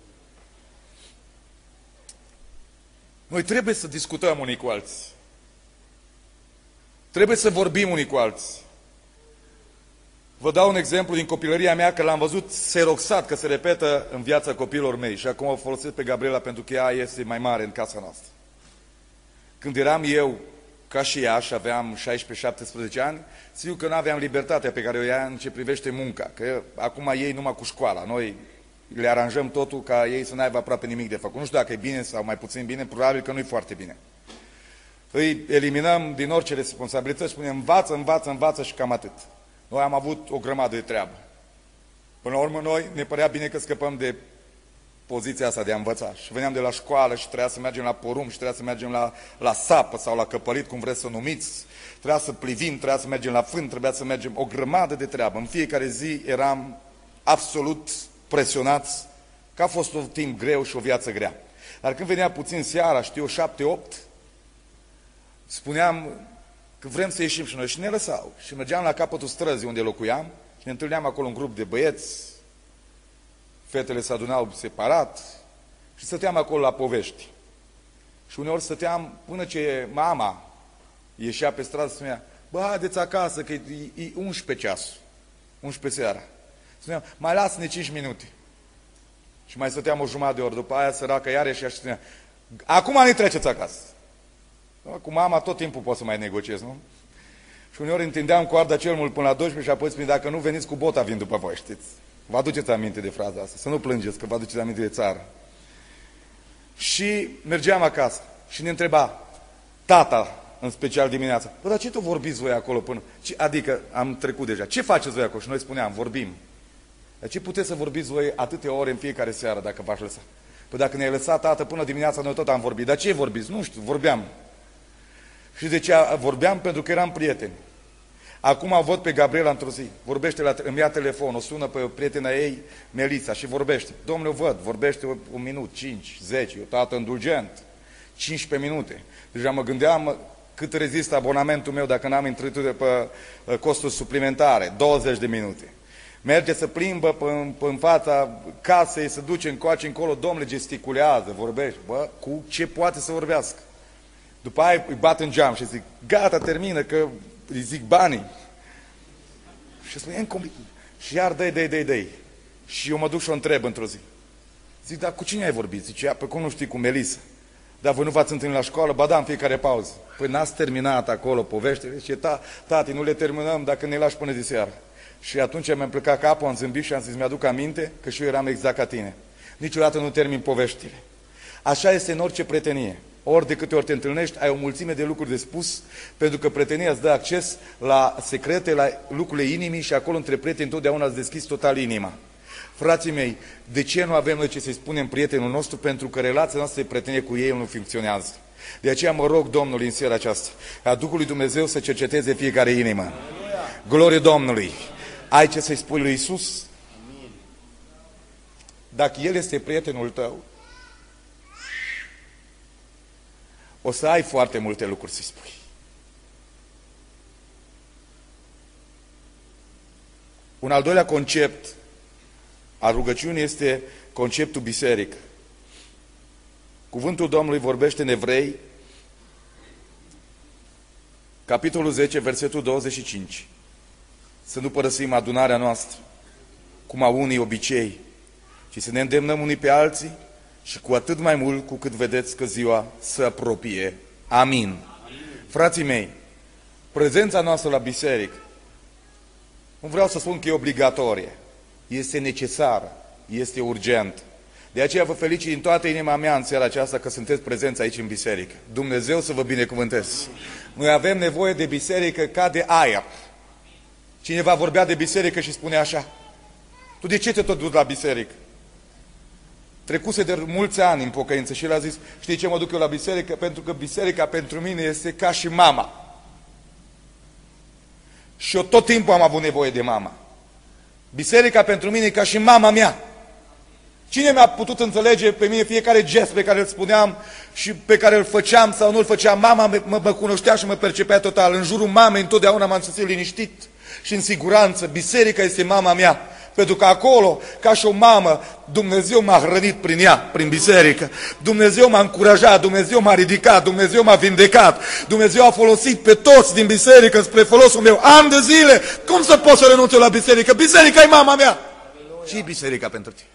Noi trebuie să discutăm unii cu alții. Trebuie să vorbim unii cu alții. Vă dau un exemplu din copilăria mea, că l-am văzut seroxat, că se repetă în viața copiilor mei, și acum o folosesc pe Gabriela pentru că ea este mai mare în casa noastră. Când eram eu ca și ea și aveam 16-17 ani, sigur că nu aveam libertatea pe care o ia în ce privește munca, că acum ei numai cu școala, noi le aranjăm totul ca ei să n-aibă aproape nimic de făcut. Nu știu dacă e bine sau mai puțin bine, probabil că nu e foarte bine. Îi eliminăm din orice responsabilități, spunem învață, învață, învață și cam atât. Noi am avut o grămadă de treabă. Până la urmă, noi ne părea bine că scăpăm de poziția asta de a învăța. Și veneam de la școală și trebuia să mergem la porumb, și trebuia să mergem la sapă sau la căpălit, cum vreți să numiți. Trebuia să plivim, trebuia să mergem la fân, trebuia să mergem o grămadă de treabă. În fiecare zi eram absolut presionați, că a fost un timp greu și o viață grea. Dar când venea puțin seara, știu, 7-8, spuneam că vrem să ieșim și noi, și ne lăsau. Și mergeam la capătul străzii unde locuiam și ne întâlneam acolo un grup de băieți, fetele se adunau separat și stăteam acolo la povești. Și uneori stăteam până ce mama ieșea pe stradă și spunea: bă, haideți acasă că e 11 ceasul, 11 seara. Spuneam: mai lasă-ne 5 minute. Și mai stăteam o jumătate de oră. După aia săracă iarăși și spunea: acum ne treceți acasă. Cu mama tot timpul pot să mai negociez, nu? Și uneori întindeam coarda cel mult până la 12 și apoi spune: dacă nu veniți cu bota, vin după voi, știți? Vă aduceți aminte de fraza asta, să nu plângeți că vă aduceți aminte de țară. Și mergeam acasă și ne întreba tata, în special dimineața, bă, dar ce tot vorbiți voi acolo până? Adică am trecut deja, ce faceți voi acolo? Și noi spuneam, vorbim. Dar ce puteți să vorbiți voi atâtea ore în fiecare seară dacă v-aș lăsa? Păi dacă ne-ai lăsat, tată, până dimineața noi tot am vorbit. Dar ce vorbiți? Nu știu, vorbeam. Și de ce vorbeam? Pentru că eram prieteni. Acum o văd pe Gabriela într-o zi, îmi ia telefon, o sună pe prietena ei, Melissa, și vorbește. Domnule, o văd, vorbește un minut, 5, 10, eu tată indulgent, 15 minute. Deja mă gândeam cât rezistă abonamentul meu dacă n-am intrat pe costuri suplimentare, 20 de minute. Merge să plimbă în fața casei, să duce încoace încolo, domnule, gesticulează, vorbește. Bă, cu ce poate să vorbească? După aia îi bat în geam și zic, gata, termină, că îi zic banii. Și spune, și iar dă-i. Și eu mă duc și o întreb într-o zi. Zic, dar cu cine ai vorbit? Zice, pe cum nu știi, cu Melissa. Dar voi nu v-ați întâlnit la școală? Ba da, în fiecare pauză. Păi n-ați terminat acolo poveștile? Zice, tati, nu le terminăm dacă ne lași până de seară. Și atunci mi-am plecat capul, am zâmbit și am zis, mi-aduc aminte că și eu eram exact ca tine. Niciodată nu termin poveștile. Așa este în orice prietenie. Ori de câte ori te întâlnești, ai o mulțime de lucruri de spus, pentru că prietenia îți dă acces la secrete, la lucrurile inimii și acolo între prieteni întotdeauna îți deschizi total inima. Frații mei, de ce nu avem noi ce să-i spunem prietenul nostru? Pentru că relația noastră de prietenie cu ei nu funcționează. De aceea mă rog Domnului în seara aceasta, ca Duhul lui Dumnezeu să cerceteze fiecare inimă. Glorie Domnului! Ai ce să-i spui lui Iisus? Dacă El este prietenul tău, o să ai foarte multe lucruri să-i spui. Un al doilea concept al rugăciunii este conceptul biserică. Cuvântul Domnului vorbește în Evrei, capitolul 10, versetul 25. Să nu părăsim adunarea noastră, cum au unii obicei, ci să ne îndemnăm unii pe alții și cu atât mai mult cu cât vedeți că ziua se apropie. Amin. Frații mei, prezența noastră la biserică, nu vreau să spun că e obligatorie, este necesară, este urgent. De aceea vă felicit din toată inima mea în seara aceasta că sunteți prezenți aici în biserică. Dumnezeu să vă binecuvânteze. Noi avem nevoie de biserică ca de aer. Cineva vorbea de biserică și spune așa, tu de ce te tot duci la biserică? Trecuse de mulți ani în pocăință și el a zis, știi ce mă duc eu la biserică? Pentru că biserica pentru mine este ca și mama. Și eu tot timpul am avut nevoie de mama. Biserica pentru mine e ca și mama mea. Cine mi-a putut înțelege pe mine fiecare gest pe care îl spuneam și pe care îl făceam sau nu îl făceam? Mama mă cunoștea și mă percepea total. În jurul mamei întotdeauna m-am simțit liniștit și în siguranță. Biserica este mama mea. Pentru că acolo, ca și o mamă, Dumnezeu m-a hrănit prin ea, prin biserică. Dumnezeu m-a încurajat, Dumnezeu m-a ridicat, Dumnezeu m-a vindecat. Dumnezeu a folosit pe toți din biserică spre folosul meu. Ani de zile, cum să pot să renunț la biserică? Biserica e mama mea. Ce e biserica pentru tine?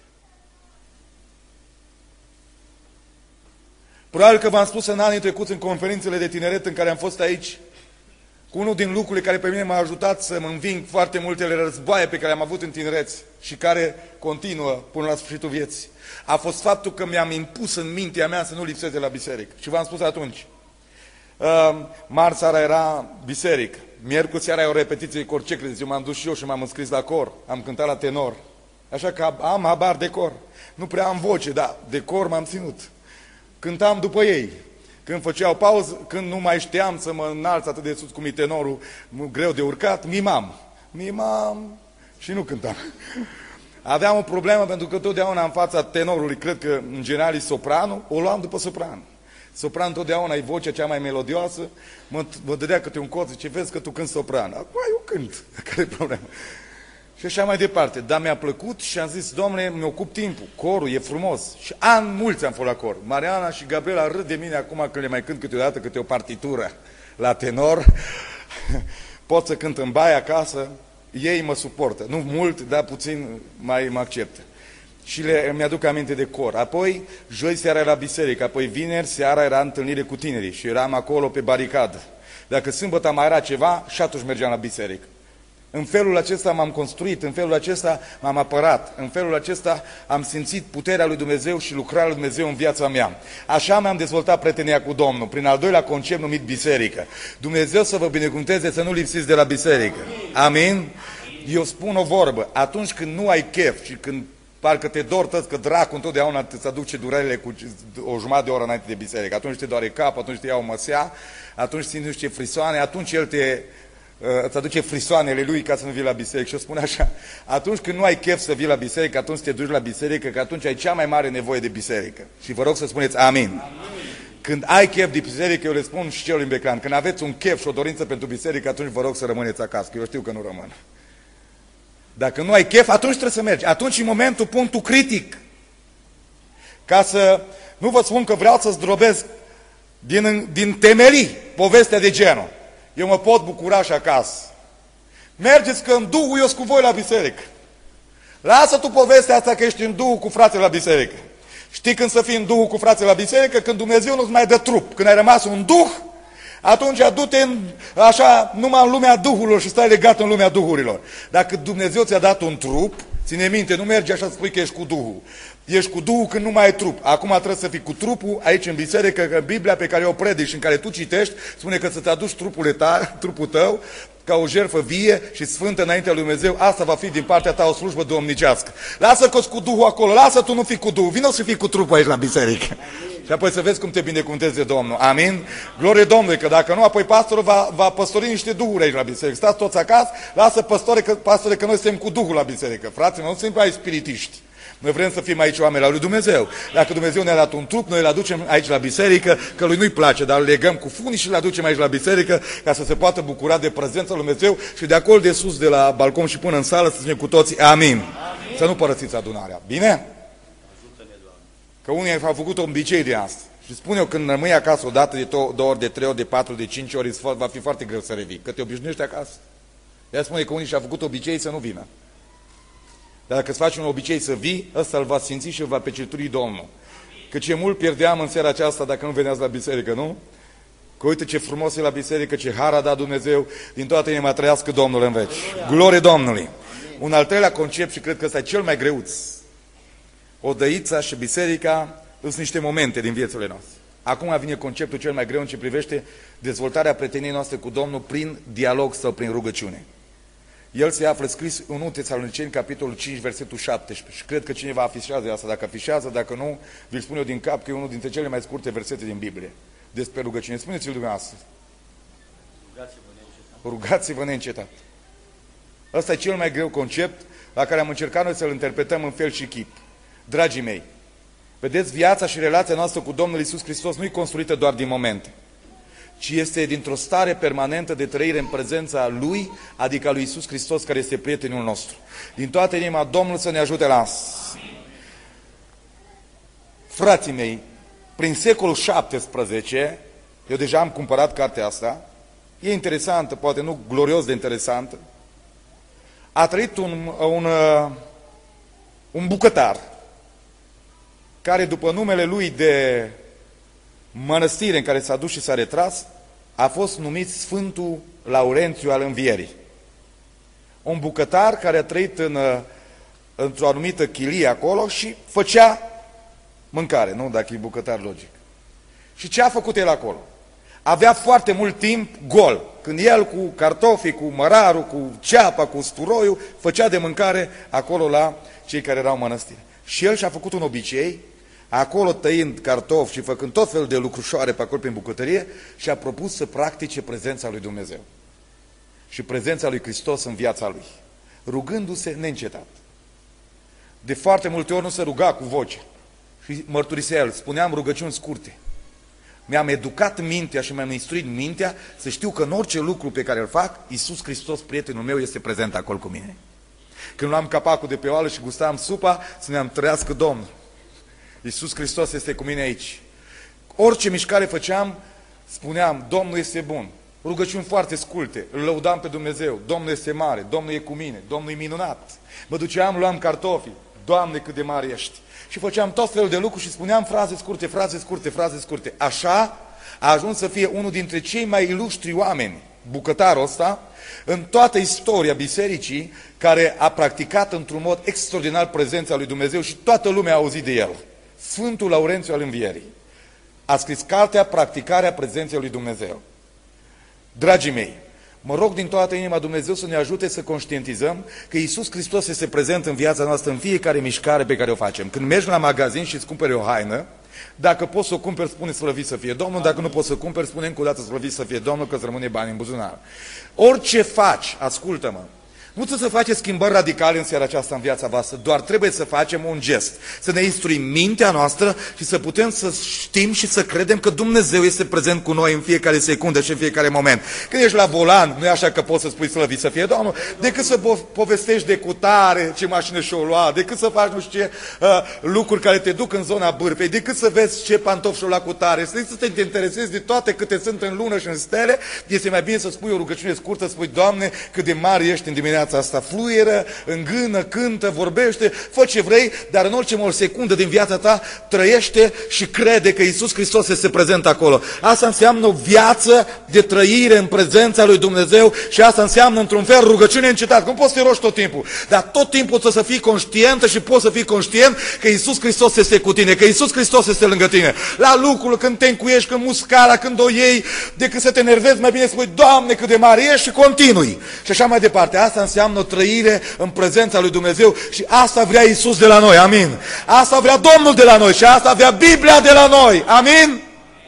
Probabil că v-am spus în anii trecuți în conferințele de tineret în care am fost aici, cu unul din lucrurile care pe mine m-a ajutat să mă înving foarte multele războaie pe care le-am avut în tinerețe și care continuă până la sfârșitul vieții, a fost faptul că mi-am impus în mintea mea să nu lipsesc de la biserică. Și v-am spus atunci, marți seara era biserică, miercuri seara era o repetiție de cor, ce credeți? Eu m-am dus și eu și m-am înscris la cor, am cântat la tenor, așa că am habar de cor. Nu prea am voce, dar de cor m-am ținut. Cântam după ei. Când făceau pauză, când nu mai știam să mă înalț atât de sus cum e tenorul, greu de urcat, mimam și nu cântam. Aveam o problemă pentru că totdeauna în fața tenorului, cred că în general e sopranul, o luam după sopran. Sopran totdeauna e vocea cea mai melodioasă, mă dădea câte un cot, zice, vezi că tu cânti sopran. Acum eu cânt, care e problema? Și așa mai departe, dar mi-a plăcut și am zis, Doamne, mi-ocup timpul, corul e frumos. Și ani mulți am fost la cor. Mariana și Gabriela râd de mine acum când le mai cânt câteodată câte o partitură la tenor. Pot să cânt în baie acasă, ei mă suportă. Nu mult, dar puțin mai mă acceptă. Și mi-aduc aminte de cor. Apoi, joi seara era biserică, apoi vineri seara era întâlnire cu tinerii și eram acolo pe baricadă. Dacă sâmbătă mai era ceva, și atunci mergeam la biserică. În felul acesta m-am construit, în felul acesta m-am apărat, în felul acesta am simțit puterea lui Dumnezeu și lucrarea lui Dumnezeu în viața mea. Așa mi-am dezvoltat prietenia cu Domnul, prin al doilea concept numit biserică. Dumnezeu să vă binecuvânteze să nu lipsiți de la biserică. Amin? Eu spun o vorbă, atunci când nu ai chef și când parcă te dor tăți că dracu întotdeauna îți aduce durerile cu o jumătate de oră înainte de biserică, atunci te doare cap, atunci te ia o măsea, atunci simți niște frisoane, atunci el îți aduce frisoanele lui ca să nu vii la biserică. Și eu spun așa, atunci când nu ai chef să vii la biserică, atunci te duci la biserică, că atunci ai cea mai mare nevoie de biserică. Și vă rog să spuneți amin. Când ai chef de biserică, eu le spun și celui în beclan, când aveți un chef și o dorință pentru biserică, atunci vă rog să rămâneți acasă, că eu știu că nu rămân. Dacă nu ai chef, atunci trebuie să mergi. Atunci e momentul, punctul critic. Ca să nu vă spun că vreau să zdrobesc din temelii povestea de genul. Eu mă pot bucura și acasă. Mergeți că în Duhul eu sunt cu voi la biserică. Lasă tu povestea asta că ești în Duhul cu frații la biserică. Știi când să fii în Duhul cu frații la biserică? Când Dumnezeu nu-ți mai dă trup. Când ai rămas un Duh, atunci du-te așa numai în lumea Duhurilor și stai legat în lumea Duhurilor. Dacă Dumnezeu ți-a dat un trup, ține minte, nu mergi așa să spui că ești cu Duhul. Ești cu Duhul când nu mai ai trup. Acum trebuie să fii cu trupul aici în biserică, că Biblia pe care o predici și în care tu citești, spune că să-ți aduci trupul tău ca o jertfă vie și sfântă înaintea lui Dumnezeu. Asta va fi din partea ta o slujbă domnicească. Lasă că-ți cu Duhul acolo, lasă tu nu fii cu Duhul, vină să fii cu trupul aici la biserică. Amin. Și apoi să vezi cum te binecuvânteze Domnul. Amin? Glorie Domnului, că dacă nu, apoi pastorul va păstori niște duhuri aici la biserică. Stați toți acasă, lasă pastore că noi suntem cu Duhul la biserică. Frații, nu suntem ai spiritiști. Noi vrem să fim aici oameni la lui Dumnezeu. Dacă Dumnezeu ne-a dat un trup, noi îl aducem aici la biserică, că lui nu-i place, dar îl legăm cu funii și îl aducem aici la biserică ca să se poată bucura de prezența lui Dumnezeu și de acolo de sus, de la balcon și până în sală, să spunem cu toții amin. Amin. Să nu părăsiți adunarea. Bine? Că unii au făcut un obicei de asta. Și spun eu, când rămâi acasă o dată, de 2 ori, de 3 ori, de 4, de 5 ori, va fi foarte greu să revii, că te obișnuiești acasă. Ea spune că unii și-au făcut obicei să nu vină. Dar dacă îți faci un obicei să vii, ăsta îl va simți și îl va peceturi Domnul. Că ce mult pierdeam în seara aceasta dacă nu veneați la biserică, nu? Că uite ce frumos e la biserică, ce har a dat Dumnezeu, din toată inima trăiască Domnul în veci. Glorie Domnului! Un al treilea concept, și cred că ăsta e cel mai greuț. Odăița și biserica sunt niște momente din viețile noastre. Acum vine conceptul cel mai greu în ce privește dezvoltarea prieteniei noastre cu Domnul prin dialog sau prin rugăciune. El se află scris în 1 Tesaloniceni, capitolul 5, versetul 17. Și cred că cineva afișează asta. Dacă afișează, dacă nu, vi-l spun eu din cap că e unul dintre cele mai scurte versete din Biblie despre rugăciune. Spuneți-l dumneavoastră. Rugați-vă neîncetat. Ăsta e cel mai greu concept la care am încercat noi să-l interpretăm în fel și chip. Dragii mei, vedeți, viața și relația noastră cu Domnul Iisus Hristos nu e construită doar din momente, ci este dintr-o stare permanentă de trăire în prezența Lui, adică a lui Iisus Hristos, care este prietenul nostru. Din toată inima, Domnul să ne ajute la asta. Frații mei, prin secolul 17, eu deja am cumpărat cartea asta, e interesantă, poate nu glorios de interesantă, a trăit un bucătar, care după numele lui de mănăstire în care s-a dus și s-a retras, a fost numit Sfântul Laurențiu al Învierii. Un bucătar care a trăit într-o anumită chilie acolo și făcea mâncare, nu dacă e bucătar logic. Și ce a făcut el acolo? Avea foarte mult timp gol. Când el cu cartofii, cu mărarul, cu ceapa, cu sturoiul, făcea de mâncare acolo la cei care erau în mănăstire. Și el și-a făcut un obicei, acolo tăind cartofi și făcând tot felul de lucrușoare pe acolo prin bucătărie, și a propus să practice prezența lui Dumnezeu și prezența lui Hristos în viața lui, rugându-se neîncetat. De foarte multe ori nu se ruga cu voce și mărturisea el, spuneam rugăciuni scurte. Mi-am educat mintea și mi-am instruit mintea să știu că în orice lucru pe care îl fac, Iisus Hristos, prietenul meu, este prezent acolo cu mine. Când luam capacul de pe oală și gustam supa, spuneam, trăiască Domnul. Iisus Hristos este cu mine aici. Orice mișcare făceam, spuneam, Domnul este bun. Rugăciuni foarte scurte, îl lăudam pe Dumnezeu, Domnul este mare, Domnul e cu mine, Domnul e minunat. Mă duceam, luam cartofi, Doamne cât de mare ești. Și făceam tot felul de lucruri și spuneam fraze scurte, fraze scurte, fraze scurte. Așa a ajuns să fie unul dintre cei mai ilustri oameni bucătarul ăsta în toată istoria bisericii care a practicat într-un mod extraordinar prezența lui Dumnezeu și toată lumea a auzit de el. Sfântul Laurențiu al Învierii a scris cartea Practicarea prezenței lui Dumnezeu. Dragii mei, mă rog din toată inima Dumnezeu să ne ajute să conștientizăm că Iisus Hristos este prezent în viața noastră în fiecare mișcare pe care o facem. Când mergi la magazin și îți cumperi o haină, dacă poți să o cumperi, spune slăvit să fie Domnul, dacă nu poți să cumperi, spune încă o dată slăvit să fie Domnul, că îți rămâne bani în buzunar. Orice faci, ascultă-mă, nu trebuie să faceți schimbări radicale în seara aceasta în viața voastră, doar trebuie să facem un gest, să ne instruim mintea noastră și să putem să știm și să credem că Dumnezeu este prezent cu noi în fiecare secundă și în fiecare moment. Când ești la volan, nu e așa că poți să spui slăvit să fie Domnul, decât să povestești de cutare, ce mașină și-o lua, decât să faci nu știu ce lucruri care te duc în zona bârfei, decât să vezi ce pantofi și-o lua cutare, să te interesezi de toate câte sunt în lună și în stele, este mai bine să spui o rugăciune scurtă, să spui, Doamne, cât de mare ești în dimineața asta, fluieră, îngână, cântă, vorbește, fă ce vrei, dar în orice secundă din viața ta trăiește și crede că Iisus Hristos este prezent acolo. Asta înseamnă o viață de trăire în prezența lui Dumnezeu și asta înseamnă într-un fel rugăciune încetată. Nu poți să te rogi tot timpul, dar tot timpul trebuie să fii conștientă și poți să fii conștient că Iisus Hristos este cu tine, că Iisus Hristos este lângă tine. La lucrul, când te încuiești, când muscara, când o iei, decât să te enervezi, mai bine spui, Doamne, cât de mare ești și continui. Și așa mai departe. Asta înseamnă o trăire în prezența lui Dumnezeu și asta vrea Iisus de la noi, amin. Asta vrea Domnul de la noi și asta vrea Biblia de la noi, amin.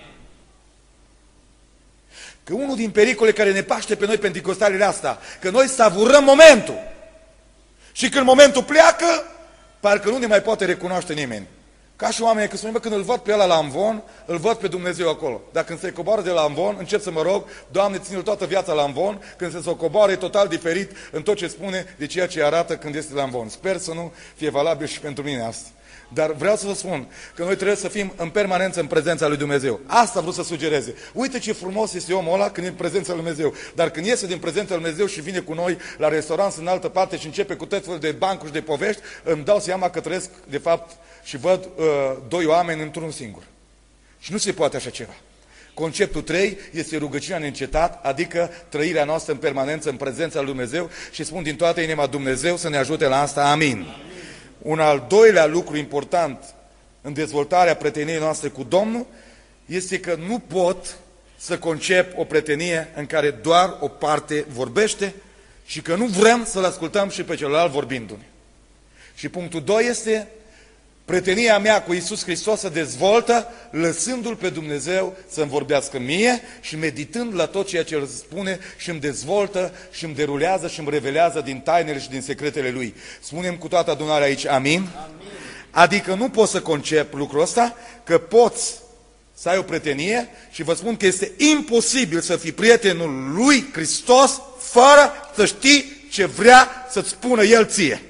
Că unul din pericole care ne paște pe noi penticostalele asta, că noi savurăm momentul și când momentul pleacă, parcă nu ne mai poate recunoaște nimeni. Ca și oamenii, că spune, când îl văd pe ăla la amvon, îl văd pe Dumnezeu acolo. Dacă când se coboară de la amvon, încep să mă rog, Doamne, ține-l toată viața la amvon, când se coboară e total diferit în tot ce spune de ceea ce arată când este la amvon. Sper să nu fie valabil și pentru mine asta. Dar vreau să vă spun că noi trebuie să fim în permanență în prezența lui Dumnezeu. Asta vreau să sugereze. Uite ce frumos este omul ăla când e în prezența lui Dumnezeu. Dar când iese din prezența lui Dumnezeu și vine cu noi la restaurant în altă parte și începe cu tot felul de bancuri și de povești, îmi dau seama că trăiesc, de fapt, și văd doi oameni într-un singur. Și nu se poate așa ceva. Conceptul 3 este rugăciunea neîncetat, adică trăirea noastră în permanență în prezența lui Dumnezeu și spun din toată inima Dumnezeu să ne ajute la asta, amin. Un al doilea lucru important în dezvoltarea prieteniei noastre cu Domnul este că nu pot să concep o prietenie în care doar o parte vorbește și că nu vrem să-l ascultăm și pe celălalt vorbindu-ne. Și punctul 2 este prietenia mea cu Iisus Hristos se dezvoltă lăsându-L pe Dumnezeu să-mi vorbească mie și meditând la tot ceea ce El spune și îmi dezvoltă și îmi derulează și îmi revelează din tainele și din secretele Lui. Spunem cu toată adunarea aici, amin? Amin. Adică nu pot să concep lucrul ăsta, că poți să ai o prietenie și vă spun că este imposibil să fii prietenul lui Hristos fără să știi ce vrea să-ți spună El ție.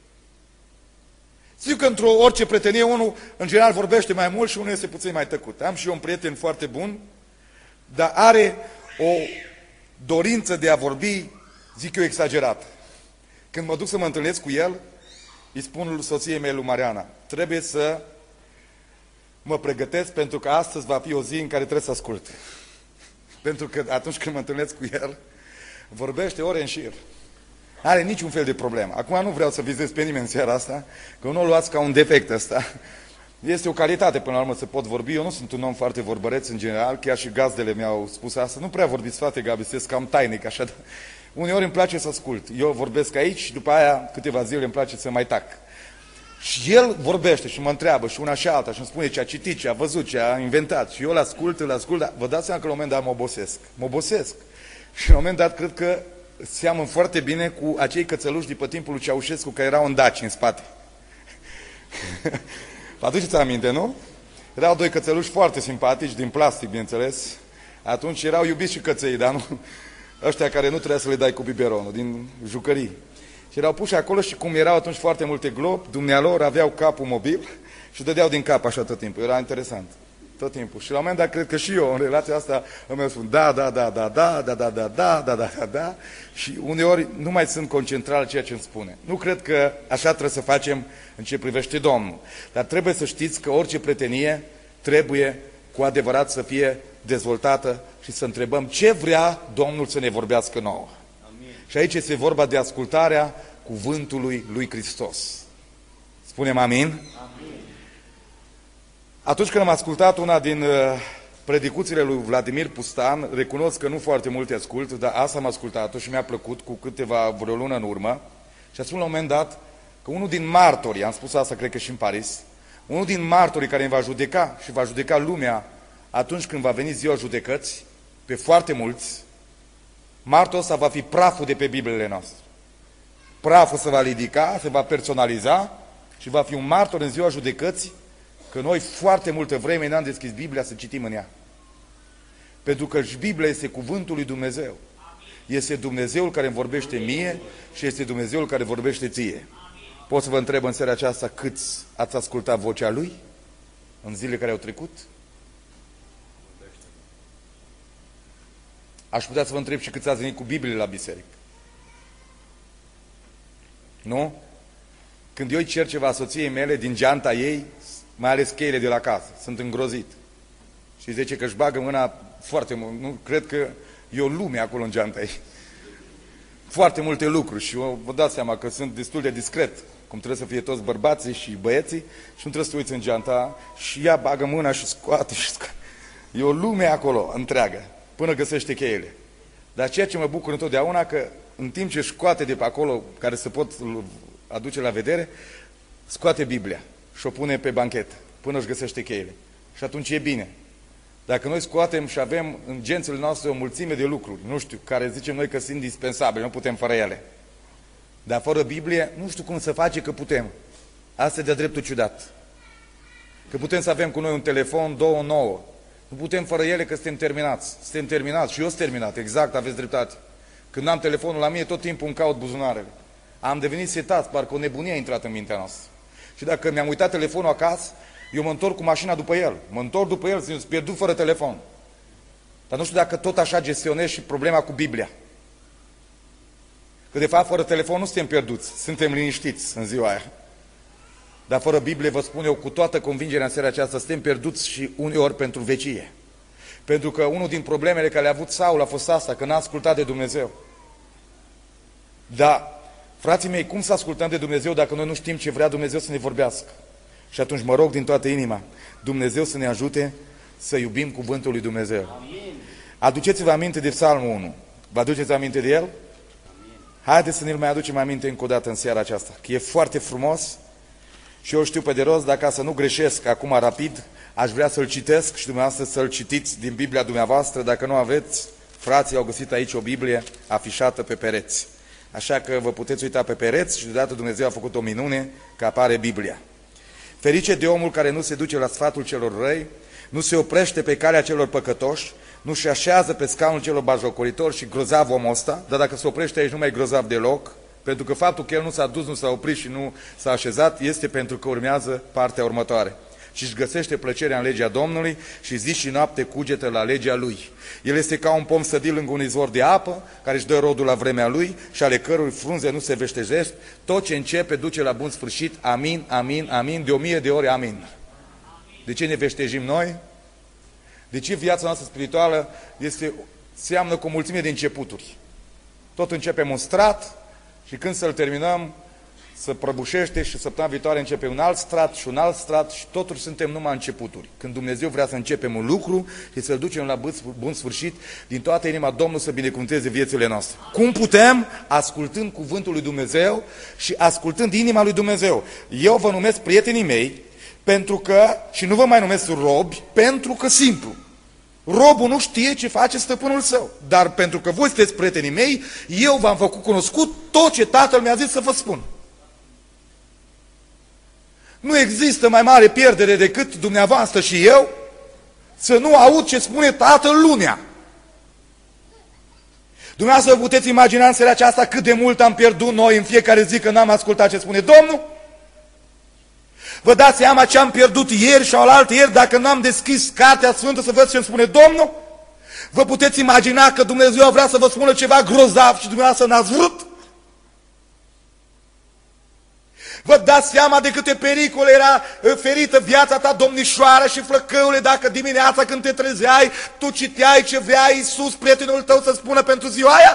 Știu că într-o orice prietenie unul în general vorbește mai mult și unul este puțin mai tăcut. Am și eu un prieten foarte bun, dar are o dorință de a vorbi, zic eu, exagerat. Când mă duc să mă întâlnesc cu el, îi spun soției mele, lui Mariana, trebuie să mă pregătesc pentru că astăzi va fi o zi în care trebuie să ascult. Pentru că atunci când mă întâlnesc cu el, vorbește ore în șir. Are niciun fel de problemă. Acum nu vreau să vizez pe nimeni în seara asta, că nu o luați ca un defect ăsta. Este o calitate până la urmă să pot vorbi. Eu nu sunt un om foarte vorbăreț în general, chiar și gazdele mi-au spus asta. Nu prea vorbiți, frate Gabi, sunteți cam tainic, așa. Uneori îmi place să ascult. Eu vorbesc aici și după aia câteva zile îmi place să mai tac. Și el vorbește și mă întreabă și una și alta și îmi spune ce a citit, ce a văzut, ce a inventat. Și eu îl ascult, dar vă dați seama că la un moment dat mă obosesc. Mă obosesc. Și la un moment dat cred că seamăn foarte bine cu acei cățăluși de pe timpul lui Ceaușescu, care erau în Daci, în spate. Vă aduceți aminte, nu? Erau doi cățăluși foarte simpatici, din plastic, bineînțeles. Atunci erau iubiți și căței, dar nu ăștia care nu trebuia să le dai cu biberonul, din jucării. Și erau puși acolo și cum erau atunci foarte multe globi, dumnealor aveau capul mobil și dădeau din cap așa tot timpul. Era interesant. Tot timpul. Și la un moment dat, cred că și eu, în relația asta, îmi spun da, și uneori nu mai sunt concentrat la ceea ce îmi spune. Nu cred că așa trebuie să facem în ce privește Domnul. Dar trebuie să știți că orice prietenie trebuie cu adevărat să fie dezvoltată și să întrebăm ce vrea Domnul să ne vorbească nouă. Amin. Și aici este vorba de ascultarea cuvântului lui Hristos. Spunem amin? Amin. Atunci când am ascultat una din predicuțiile lui Vladimir Pustan, recunosc că nu foarte multe ascult, dar asta am ascultat-o și mi-a plăcut cu vreo lună în urmă. Și a spus la un moment dat că unul din martorii, am spus asta cred că și în Paris, unul din martorii care ne va judeca și va judeca lumea atunci când va veni ziua judecății, pe foarte mulți, martorul ăsta va fi praful de pe Bibliile noastre. Praful se va ridica, se va personaliza și va fi un martor în ziua judecății că noi foarte multă vreme n-am deschis Biblia să citim în ea. Pentru că și Biblia este cuvântul lui Dumnezeu. Este Dumnezeul care îmi vorbește mie și este Dumnezeul care vorbește ție. Pot să vă întreb în seara aceasta câți ați ascultat vocea Lui în zilele care au trecut? Aș putea să vă întreb și câți ați venit cu Biblie la biserică. Nu? Când eu îi cer ceva soției mele din geanta ei, mai ales cheile de la casă, sunt îngrozit. Și zice că își bagă mâna foarte mult, nu cred că e o lume acolo în geanta ei. Foarte multe lucruri și vă dați seama că sunt destul de discret, cum trebuie să fie toți bărbații și băieții și nu trebuie să te uiți în geanta și ea bagă mâna și scoate și scoate. E o lume acolo întreagă, până găsește cheile. Dar ceea ce mă bucur întotdeauna că în timp ce scoate de pe acolo, care se pot aduce la vedere, scoate Biblia și o pune pe banchetă până își găsește cheile. Și atunci e bine. Dacă noi scoatem și avem în gențile noastre o mulțime de lucruri, nu știu, care zicem noi că sunt indispensabile, nu putem fără ele. Dar fără Biblie, nu știu cum să face că putem. Asta e de-a dreptul ciudat. Că putem să avem cu noi un telefon, 2 nouă. Nu putem fără ele că suntem terminați. Suntem terminați și eu sunt terminat, exact, aveți dreptate. Când am telefonul la mine, tot timpul îmi caut buzunarele. Am devenit setat, parcă o nebunie a intrat în mintea noastră. Și dacă mi-am uitat telefonul acasă, eu mă întorc cu mașina după el. Mă întorc după el, sunt pierdut fără telefon. Dar nu știu dacă tot așa gestionez și problema cu Biblia. Că de fapt fără telefon nu suntem pierduți, suntem liniștiți în ziua aia. Dar fără Biblie, vă spun eu cu toată convingerea în seara aceasta, suntem pierduți și uneori pentru vecie. Pentru că unul din problemele care le-a avut Saul a fost asta, că n-a ascultat de Dumnezeu. Dar, frații mei, cum să ascultăm de Dumnezeu dacă noi nu știm ce vrea Dumnezeu să ne vorbească? Și atunci mă rog din toată inima, Dumnezeu să ne ajute să iubim cuvântul lui Dumnezeu. Amin. Aduceți-vă aminte de Psalmul 1. Vă aduceți aminte de el? Amin. Haideți să ne-l mai aducem aminte încă o dată în seara aceasta, că e foarte frumos și eu știu pe de rost, dacă să nu greșesc acum rapid, aș vrea să-l citesc și dumneavoastră să-l citiți din Biblia dumneavoastră. Dacă nu aveți, frații au găsit aici o Biblie afișată pe pereți. Așa că vă puteți uita pe pereți și deodată Dumnezeu a făcut o minune că apare Biblia. Ferice de omul care nu se duce la sfatul celor răi, nu se oprește pe calea celor păcătoși, nu se așează pe scaunul celor batjocoritori și grozav omul ăsta, dar dacă se oprește aici nu mai e grozav deloc, pentru că faptul că el nu s-a dus, nu s-a oprit și nu s-a așezat, este pentru că urmează partea următoare. Și își găsește plăcerea în legea Domnului și zi și noapte cugetă la legea Lui. El este ca un pom sădit lângă un izvor de apă, care își dă rodul la vremea Lui și ale cărui frunze nu se veștejește. Tot ce începe duce la bun sfârșit. Amin, amin, amin, de 1000 de ori amin. De ce ne veștejim noi? De ce viața noastră spirituală seamănă cu o mulțime de începuturi? Tot începem un strat și când să-l terminăm, să prăbușește și săptămâna viitoare începe un alt strat și un alt strat și totul suntem numai începuturi. Când Dumnezeu vrea să începem un lucru și să-l ducem la bun sfârșit, din toată inima Domnul să binecuvânteze viețile noastre. Cum putem? Ascultând cuvântul lui Dumnezeu și ascultând inima lui Dumnezeu. Eu vă numesc prietenii mei pentru că, și nu vă mai numesc robi, pentru că simplu. Robul nu știe ce face stăpânul său, dar pentru că voi sunteți prietenii mei, eu v-am făcut cunoscut tot ce Tatăl mi-a zis să vă spun. Nu există mai mare pierdere decât dumneavoastră și eu să nu aud ce spune Tatăl lumea. Dumneavoastră vă puteți imagina în seara aceasta cât de mult am pierdut noi în fiecare zi că n-am ascultat ce spune Domnul? Vă dați seama ce am pierdut ieri și alaltă ieri dacă n-am deschis Cartea Sfântă să văd ce îmi spune Domnul? Vă puteți imagina că Dumnezeu vrea să vă spună ceva grozav și dumneavoastră n-ați vrut? Vă dați seama de câte pericole era ferită viața ta, domnișoară și flăcăule, dacă dimineața când te trezeai, tu citeai ce vrea Iisus, prietenul tău, să spună pentru ziua aia?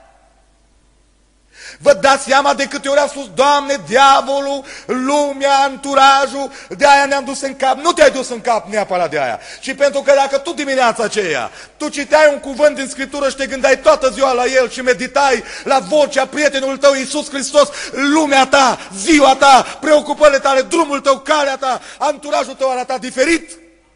Vă dați seama de câte ori a spus, Doamne, diavolul, lumea, anturajul, de aia ne-am dus în cap. Nu te-ai dus în cap neapărat de aia, ci pentru că dacă tu dimineața aceea, tu citeai un cuvânt din Scriptură și te gândeai toată ziua la el și meditai la vocea prietenului tău, Iisus Hristos, lumea ta, ziua ta, preocupările tale, drumul tău, calea ta, anturajul tău arăta diferit.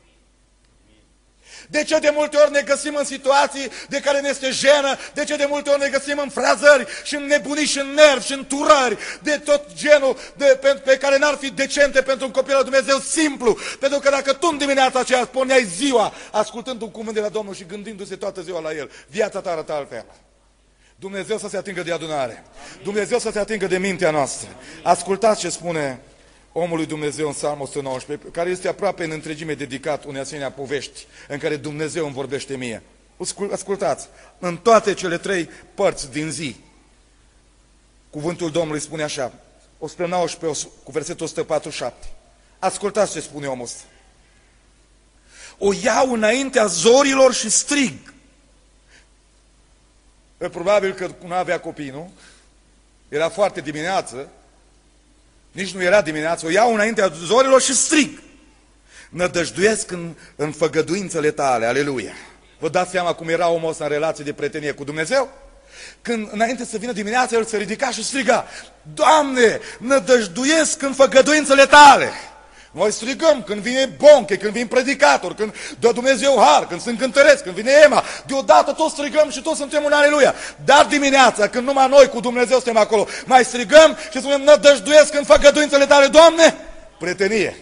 De ce de multe ori ne găsim în situații de care ne este jenă? De ce de multe ori ne găsim în frazări și în nebunii și în nervi și în turări de tot genul pe care n-ar fi decente pentru un copil al Dumnezeu simplu? Pentru că dacă tu în dimineața aceea porneai ziua ascultând un cuvânt de la Domnul și gândindu-se toată ziua la El, viața ta arăta altfel. Dumnezeu să se atingă de adunare. Dumnezeu să se atingă de mintea noastră. Ascultați ce spune omul lui Dumnezeu în Psalmul 119, care este aproape în întregime dedicat unei asemenea povești în care Dumnezeu îmi vorbește mie. Ascultați, în toate cele 3 părți din zi, cuvântul Domnului spune așa, 119 cu versetul 147. Ascultați ce spune omul ăsta. O iau înaintea zorilor și strig. Probabil că nu avea copii, nu? Era foarte dimineață. Nici nu era dimineață, o iau înaintea zorilor și strig. Nădăjduiesc în făgăduințele tale, aleluia. Vă dați seama cum era omul ăsta în relație de prietenie cu Dumnezeu? Când înainte să vină dimineața, el se ridica și striga, Doamne, nădăjduiesc în făgăduințele tale. Noi strigăm când vine bonche, când vin predicator, când dă Dumnezeu har, când sunt cântăreți, când vine Ema. Deodată toți strigăm și toți suntem în aleluia. Dar dimineața, când numai noi cu Dumnezeu suntem acolo, mai strigăm și spunem, nădăjduiesc în făgăduințele tale, Doamne, prietenie.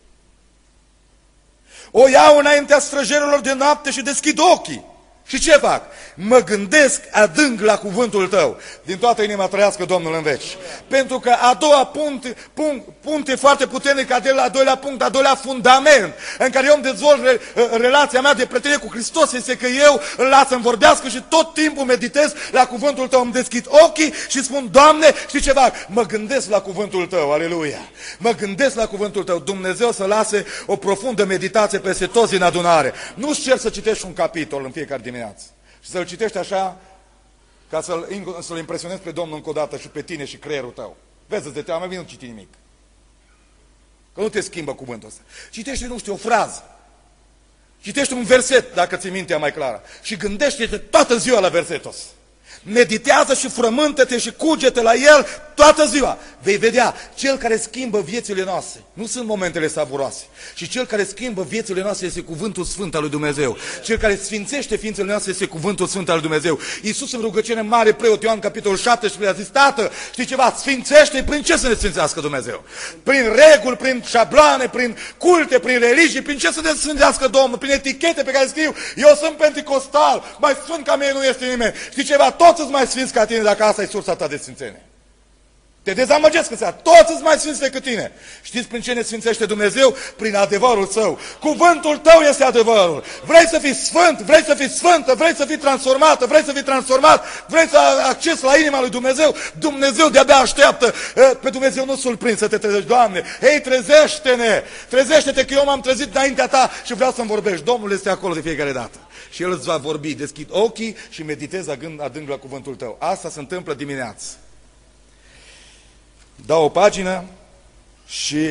O iau înaintea străjerilor de noapte și deschid ochii. Și ce fac? Mă gândesc adânc la cuvântul tău. Din toată inima trăiască Domnul în veci. Pentru că a doua punct foarte puternic, al doilea punct, al doilea fundament în care eu îmi dezvolt relația mea de prietenie cu Hristos este că eu îl las să-mi vorbească și tot timpul meditez la cuvântul tău. Îmi deschid ochii și spun, Doamne, știi ce fac? Mă gândesc la cuvântul tău, aleluia. Mă gândesc la cuvântul tău. Dumnezeu să lase o profundă meditație peste toți în adunare. Nu-ți cer să citești un capitol în fiecare dimineață. Și să-l citești așa, ca să-l impresionezi pe Domnul încă o dată și pe tine și creierul tău. Vezi, de teamă, nu citi nimic. Că nu te schimbă cuvântul ăsta. Citește, nu știu, o frază. Citește un verset, dacă ți mintea mai clară. Și gândește-te toată ziua la versetul ăsta. Meditează și frământă-te și cuge-te la el toată ziua. Vei vedea, cel care schimbă viețile noastre nu sunt momentele savuroase, și cel care schimbă viețile noastre este cuvântul sfânt al lui Dumnezeu. Cel care sfințește ființele noastre este cuvântul sfânt al lui Dumnezeu. Iisus în rugăciune mare, preot Ioan capitolul 17 a zis, Tată, știi ceva, sfințește, prin ce să ne sfințească Dumnezeu? Prin reguli, prin șabloane, prin culte, prin religii, prin ce să ne sfințească Domnul? Prin etichete pe care scriu, eu sunt penticostal, mai sfânt ca mine nu este nimeni. Știi ceva, toți îți mai sfinți ca tine dacă asta e sursa ta de sfințenie. Te dezamăgesc în seara. Toți îți mai sfinți decât tine. Știți prin ce ne sfințește Dumnezeu? Prin adevărul Său. Cuvântul tău este adevărul. Vrei să fii sfânt, vrei să fii sfântă, vrei să fii transformată, vrei să fii transformat, vrei să ai acces la inima lui Dumnezeu. Dumnezeu de-abia așteaptă. Pe Dumnezeu nu surprins să te trezești, Doamne. Hei, trezește-ne! Trezește-te că eu m-am trezit înaintea ta și vreau să-mi vorbești. Domnul este acolo de fiecare dată. Și El îți va vorbi. Deschid ochii și meditez adânc la cuvântul tău. Asta se întâmplă dimineața. Dau o pagină și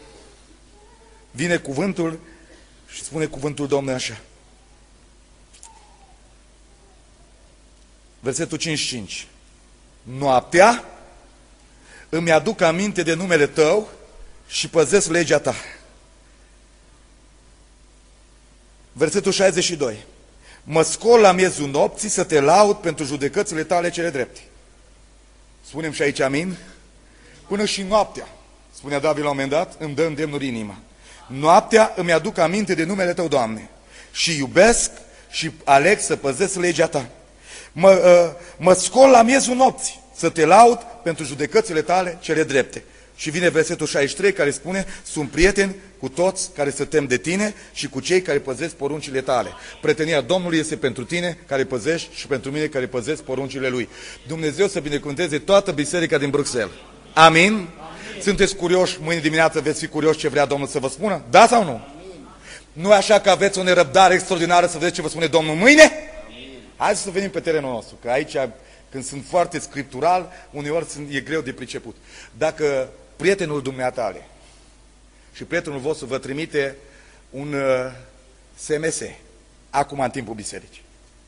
vine cuvântul și spune cuvântul Domnului așa. Versetul 55. Noaptea îmi aduc aminte de numele tău și păzesc legea ta. Versetul 62. Mă scol la miezul nopții să te laud pentru judecățile tale cele drepte. Spunem și aici amin? Până și noaptea, spunea David la un moment dat, îmi dă îndemnuri inima. Noaptea îmi aduc aminte de numele tău, Doamne, și iubesc și aleg să păzesc legea ta. Mă scol la miezul nopții să te laud pentru judecățile tale cele drepte. Și vine versetul 63 care spune, sunt prieteni cu toți care se tem de tine și cu cei care păzesc poruncile tale. Prietenia Domnului este pentru tine care păzești și pentru mine care păzesc poruncile Lui. Dumnezeu să binecuvânteze toată biserica din Bruxelles. Amin? Sunteți curioși? Mâine dimineață veți fi curioși ce vrea Domnul să vă spună? Da sau nu? Nu e așa că aveți o nerăbdare extraordinară să vedeți ce vă spune Domnul mâine? Haideți să venim pe terenul nostru, că aici, când sunt foarte scriptural, uneori e greu de priceput. Dacă prietenul dumneatale și prietenul vostru vă trimite un SMS, acum în timpul bisericii,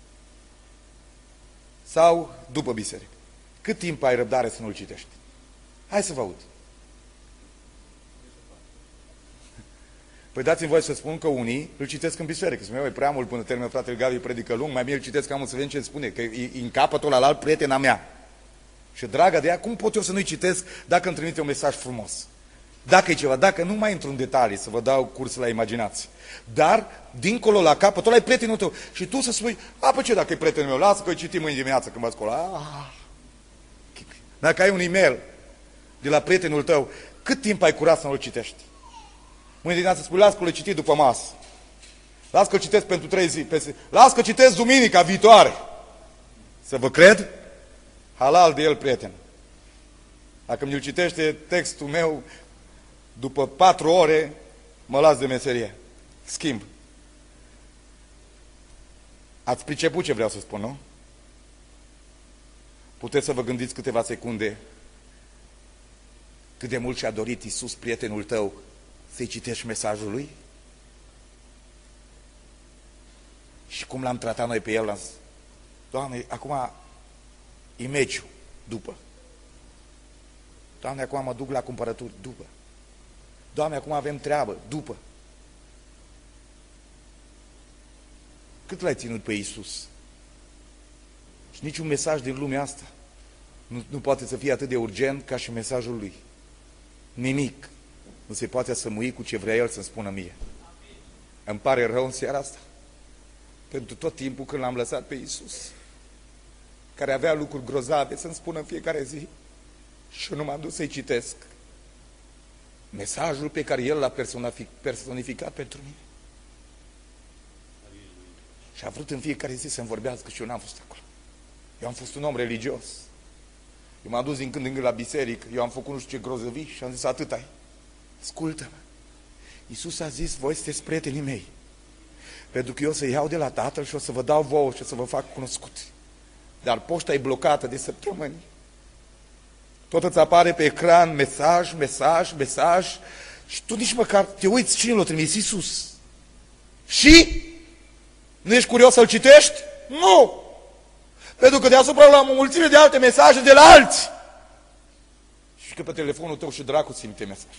sau după biserică, cât timp ai răbdare să nu-l citești? Hai să vă aud. Păi dați-mi voie să spun că unii îl citesc în biserică. Să-mi e prea mult până termină fratele Gabi predică lung, mai bine îl citesc cam să vedem ce îmi spune, că e în capătul ăla alt prietena mea. Și dragă de ea, cum pot eu să nu-i citesc dacă îmi trimite un mesaj frumos? Dacă e ceva, dacă nu mai intru în detalii, să vă dau curs la imaginație. Dar, dincolo la capătul ăla e prietenul tău. Și tu să spui, pe ce dacă e prietenul meu, lasă că îi citim mâine dimineață când mă scol. Dacă ai un e-mail de la prietenul tău, cât timp ai curat să nu-l citești? Mâine dimineață spui, las că l-ai citit după masă. Las că-l citesc pentru 3 zile. Las că citesc duminica viitoare. Să vă cred? Halal de el, prieten. Dacă mi-l citește textul meu, după 4 ore, mă las de meserie. Schimb. Ați priceput ce vreau să spun, nu? Puteți să vă gândiți câteva secunde cât de mult și-a dorit Iisus, prietenul tău, să-i citești mesajul lui? Și cum l-am tratat noi pe el, l-am zis, Doamne, acum e meciul, după. Doamne, acum mă duc la cumpărături, după. Doamne, acum avem treabă, după. Cât l-ai ținut pe Iisus? Și niciun mesaj din lumea asta nu poate să fie atât de urgent ca și mesajul lui. Nimic nu se poate asămui cu ce vrea el să-mi spună mie. Îmi pare rău în seara asta pentru tot timpul când l-am lăsat pe Iisus, care avea lucruri grozave să-mi spună în fiecare zi, și eu nu m-am dus să-i citesc mesajul pe care el l-a personificat pentru mine. Și a vrut în fiecare zi să-mi vorbească și eu n-am fost acolo. Eu am fost un om religios. Eu m-am dus din când în când la biserică, eu am făcut nu știu ce grozăvii și am zis, atât ai. Ascultă-mă. Iisus a zis, voi sunteți prietenii mei. Pentru că eu o să iau de la Tatăl și o să vă dau vouă și o să vă fac cunoscuți. Dar poșta e blocată de săptămâni. Tot îți apare pe ecran mesaj, mesaj, mesaj și tu nici măcar te uiți cine l-a trimis, Iisus. Și? Nu ești curios să-l citești? Nu! Pentru că deasupra la o mulțime de alte mesaje de la alții. Și că pe telefonul tău și dracu simte mesaj.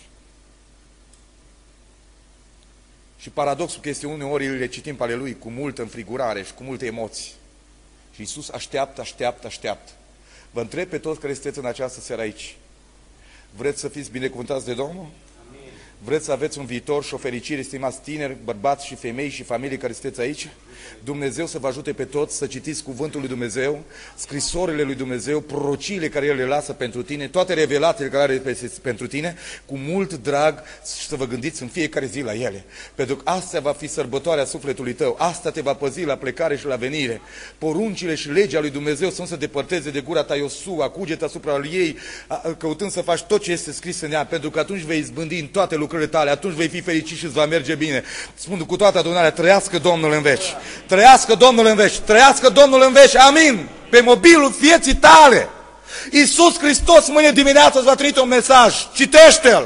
Și paradoxul că este uneori le citim pe ale lui cu multă înfrigurare și cu multe emoții. Și Iisus așteaptă, așteaptă, așteaptă. Vă întreb pe toți care sunteți în această seară aici. Vreți să fiți binecuvântați de Domnul? Amin. Vreți să aveți un viitor și o fericire, stimați tineri, bărbați și femei și familii care sunteți aici? Dumnezeu să vă ajute pe toți să citiți cuvântul lui Dumnezeu, scrisorile lui Dumnezeu, prorociile care El le lasă pentru tine, toate revelațiile care are pentru tine, cu mult drag și să vă gândiți în fiecare zi la ele. Pentru că asta va fi sărbătoarea sufletului tău, asta te va păzi la plecare și la venire. Poruncile și legea lui Dumnezeu să nu se depărteze de gura ta, Iosua, cuget asupra ei, căutând să faci tot ce este scris în ea, pentru că atunci vei izbândi în toate lucrurile tale, atunci vei fi fericit și îți va merge bine. Spun cu toată adunarea, trăiască Domnul în veci. Trăiască Domnul în veci, trăiască Domnul în veci, amin, pe mobilul vieții tale. Iisus Hristos mâine dimineață îți va trimite un mesaj, citește-l.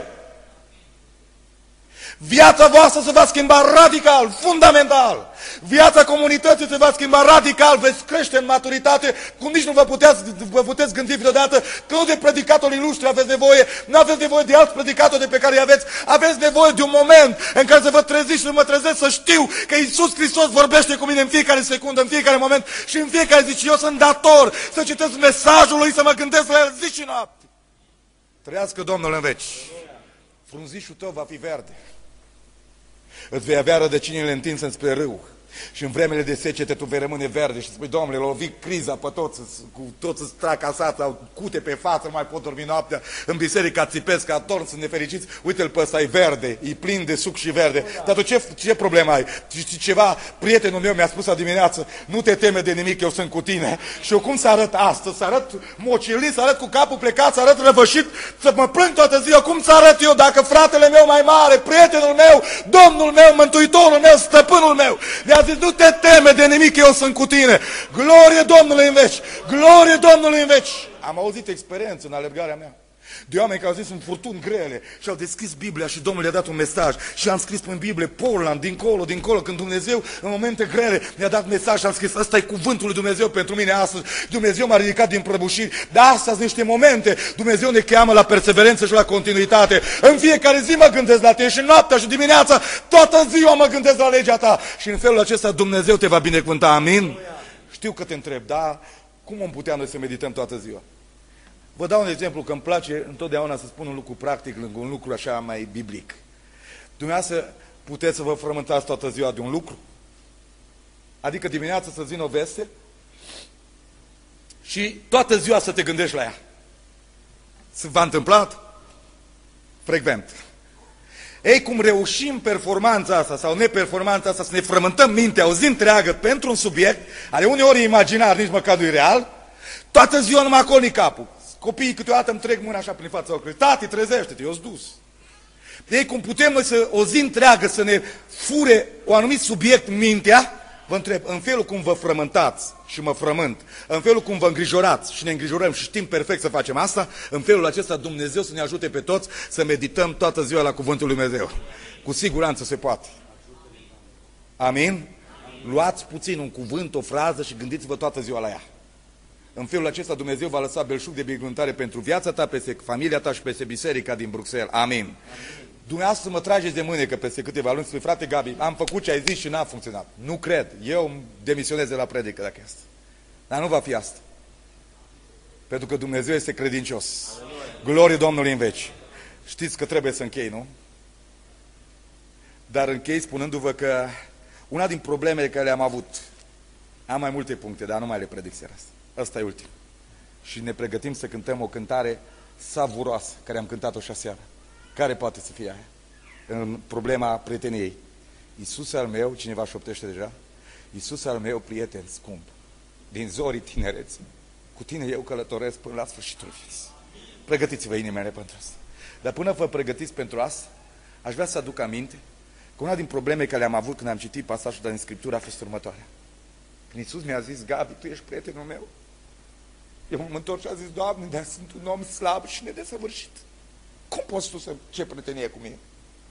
Viața voastră se va schimba radical, fundamental. Viața comunității se va schimba radical, veți crește în maturitate, cum nici nu vă puteți gândi vreodată că nu de predicatorii ilustri aveți nevoie, nu aveți nevoie de alți predicatori de pe care îi aveți nevoie de un moment în care să vă treziți și să mă trezesc să știu că Iisus Hristos vorbește cu mine în fiecare secundă, în fiecare moment și în fiecare zi și eu sunt dator să citesc mesajul lui, să mă gândesc la el zi și noapte. Trăiască Domnul în veci. Frunzișul tău va fi verde. Îți vei avea rădăcinile întinse spre râu. Și în vremele de secete tu vei rămâne verde și spui, Doamne, lovi criza pe toți, cu toți îți tracasați, au cute pe față, nu mai pot dormi noaptea, în biserica țipesc, ca torn, sunt nefericiți, uite-l pe ăsta, e verde, e plin de suc și verde. Dar tu ce problemă ai? Și ceva, prietenul meu mi-a spus la dimineață, nu te teme de nimic, eu sunt cu tine. Și eu cum să arăt astăzi? Să arăt mocilit, să arăt cu capul plecat, să arăt răvășit, să mă plâng toată ziua? Cum să arăt eu dacă fratele meu mai mare, prietenul meu, Domnul meu, Mântuitorul meu, Stăpânul meu, mi-a zis, nu te teme de nimic, eu sunt cu tine. Glorie Domnului în veci! Glorie Domnului în veci! Am auzit experiență în alergarea mea de oameni care au zis sunt furtuni grele și au deschis Biblia și Domnul le-a dat un mesaj și am scris în Biblie, Portland, dincolo, când Dumnezeu în momente grele mi-a dat mesaj și am scris, ăsta e cuvântul lui Dumnezeu pentru mine astăzi. Dumnezeu m-a ridicat din prăbușiri, dar astea sunt niște momente. Dumnezeu ne cheamă la perseverență și la continuitate. În fiecare zi mă gândesc la tine și noaptea și dimineața, toată ziua mă gândesc la legea ta și în felul acesta Dumnezeu te va binecuvânta. Amin? Știu că te întreb, dar cum vom putea noi să medităm toată ziua? Vă dau un exemplu, că îmi place întotdeauna să spun un lucru practic lângă un lucru așa mai biblic. Dumneavoastră puteți să vă frământați toată ziua de un lucru? Adică dimineața să-ți vină o veste și toată ziua să te gândești la ea. Se v-a întâmplat? Frecvent. Ei, cum reușim performanța asta sau neperformanța asta să ne frământăm mintea o zi întreagă pentru un subiect, are uneori imaginar, nici măcar nu-i real, toată ziua numai acolo capul. Copiii câteodată îmi trec mâna așa prin fața ochului. Tati, trezește-te, eu-s dus. Ei, cum putem noi să o zi întreagă să ne fure un anumit subiect mintea, vă întreb, în felul cum vă frământați și mă frământ, în felul cum vă îngrijorați și ne îngrijorăm și știm perfect să facem asta, în felul acesta Dumnezeu să ne ajute pe toți să medităm toată ziua la Cuvântul lui Dumnezeu. Cu siguranță se poate. Amin? Luați puțin un cuvânt, o frază și gândiți-vă toată ziua la ea. În felul acesta Dumnezeu va lăsa belșug de binecuvântare pentru viața ta, peste familia ta și peste biserica din Bruxelles. Amin. Dumneavoastră mă trageți de mânecă peste câteva luni, spui, frate Gabi, am făcut ce ai zis și n-a funcționat. Nu cred. Eu îmi demisionez de la predică dacă este. Dar nu va fi asta. Pentru că Dumnezeu este credincios. Glorie Domnului în veci. Știți că trebuie să închei, nu? Dar închei spunându-vă că una din problemele care le-am avut, am mai multe puncte, dar nu mai le predic seara asta. Asta e ultim. Și ne pregătim să cântăm o cântare savuroasă, care am cântat-o și aseară. Care poate să fie aia? În problema prieteniei. Iisus al meu, cineva șoptește deja? Iisus al meu, prieten scump, din zorii tinereții, cu tine eu călătoresc până la sfârșitul vieții. Pregătiți-vă inimile pentru asta. Dar până vă pregătiți pentru asta, aș vrea să aduc aminte că una din probleme care le-am avut când am citit pasajul din Scriptură a fost următoarea. Când Iisus mi-a zis, Gabi, tu ești prietenul meu, eu m-am întors și a zis, Doamne, dar sunt un om slab și nedesăvârșit. Cum poți tu să ce prietenie cu mine?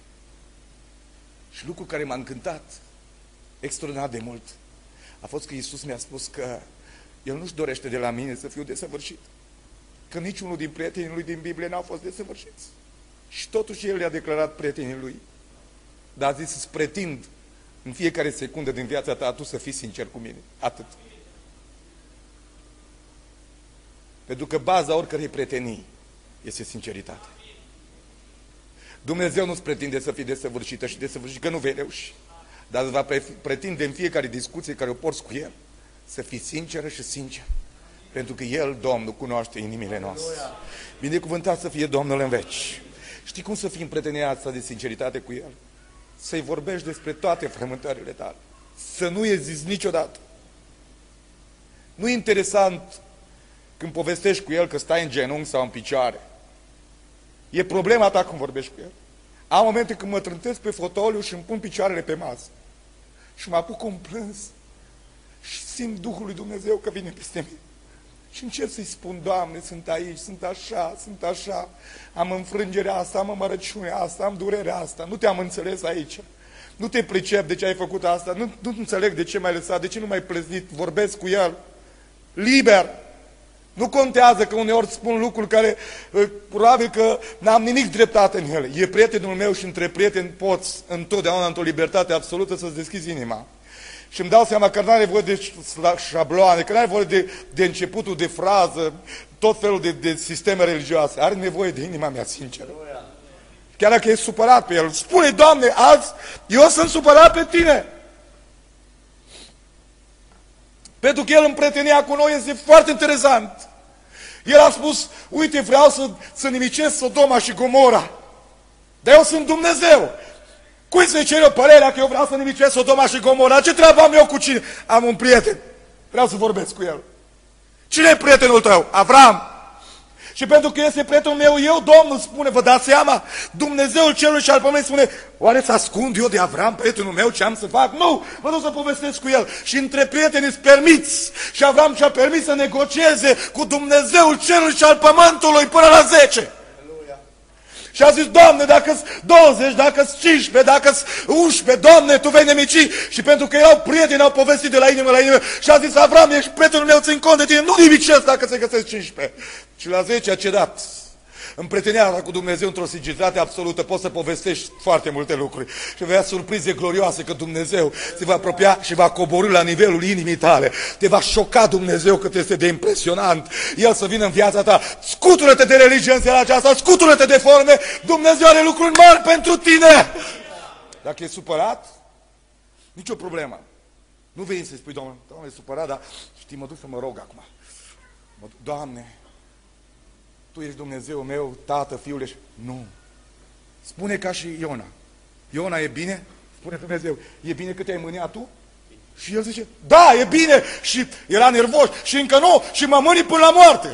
Și lucrul care m-a încântat extraordinar de mult a fost că Iisus mi-a spus că El nu-și dorește de la mine să fiu desăvârșit. Că niciunul din prietenii Lui din Biblie n-au fost desăvârșiți. Și totuși El le-a declarat prietenii Lui. Dar a zis, îți pretind în fiecare secundă din viața ta, tu să fii sincer cu mine. Atât. Pentru că baza oricărei prietenii este sinceritatea. Dumnezeu nu-ți pretinde să fii desăvârșită și desăvârșit, că nu vei reuși. Dar îți va pretinde în fiecare discuție care o porți cu El să fii sinceră și sincer. Pentru că El, Domnul, cunoaște inimile noastre. Binecuvântat să fie Domnul în veci. Știi cum să fii în prietenia asta de sinceritate cu El? Să-i vorbești despre toate frământările tale. Să nu eziți niciodată. Nu e interesant când povestești cu El că stai în genunchi sau în picioare. E problema ta când vorbești cu El. Am momente când mă trântesc pe fotoliu și îmi pun picioarele pe masă. Și mă apuc un plâns. Și simt Duhul lui Dumnezeu că vine peste mine. Și încerc să-i spun, Doamne, sunt aici, sunt așa, am înfrângerea asta, am amărăciunea asta, am durerea asta, nu te-am înțeles aici, nu te pricep de ce ai făcut asta, nu înțeleg de ce m-ai lăsat, de ce nu m-ai plăznit, vorbesc cu El, liber. Nu contează că uneori spun lucruri care probabil că n-am nimic dreptate în ele. E prietenul meu și între prieteni poți întotdeauna, într-o libertate absolută, să-ți deschizi inima. Și îmi dau seama că nu are nevoie de șabloane, că nu are nevoie de începutul de frază, tot felul de sisteme religioase. Are nevoie de inima mea sinceră. Chiar dacă e supărat pe el. Spune, Doamne, azi eu sunt supărat pe Tine. Pentru că el în prietenia cu noi este foarte interesant. El a spus, uite, vreau să nimicesc Sodoma și Gomora. Dar eu sunt Dumnezeu. Cui să-i cer eu părerea că eu vreau să nimicesc Sodoma și Gomora? Ce treabă am eu cu cine? Am un prieten. Vreau să vorbesc cu el. Cine e prietenul tău? Avram. Și pentru că este prietenul meu, eu, Domnul, spune, vă dați seama? Dumnezeul cerului și al pământului spune, oare să ascund eu de Avram, prietenul meu, ce am să fac? Nu, mă duc să povestesc cu el. Și între prieteni îți permiți. Și Avram și-a permis să negocieze cu Dumnezeul cerului și al pământului până la 10. Și a zis, Doamne, dacă-s 20, dacă-s 15, dacă-s 11, Doamne, Tu vei nemici. Și pentru că erau prieteni, au povestit de la inimă la inimă. Și a zis, Avram, ești prietenul meu, țin cont de tine, nu nimicesc dacă se găsesc 15. Și la 10 a cedat. În prietenia cu Dumnezeu, într-o sinceritate absolută, poți să povestești foarte multe lucruri. Și vei avea surprize glorioase că Dumnezeu se va apropia și va coborî la nivelul inimii tale. Te va șoca Dumnezeu cât este de impresionant. El să vină în viața ta. Scutură-te de religie în seara aceasta, scutură-te de forme. Dumnezeu are lucruri mari pentru tine. Dacă e supărat, nicio problemă. Nu vei să-i spui, Doamne, e supărat, dar știi, mă duc să mă rog acum. Doamne, Tu ești Dumnezeu meu, Tată, Fiule și... Nu. Spune ca și Iona. Iona, e bine? Spune Dumnezeu, e bine că te-ai mâniat tu? Și el zice, da, e bine. Și era nervos și încă nu. Și mă mâni până la moarte.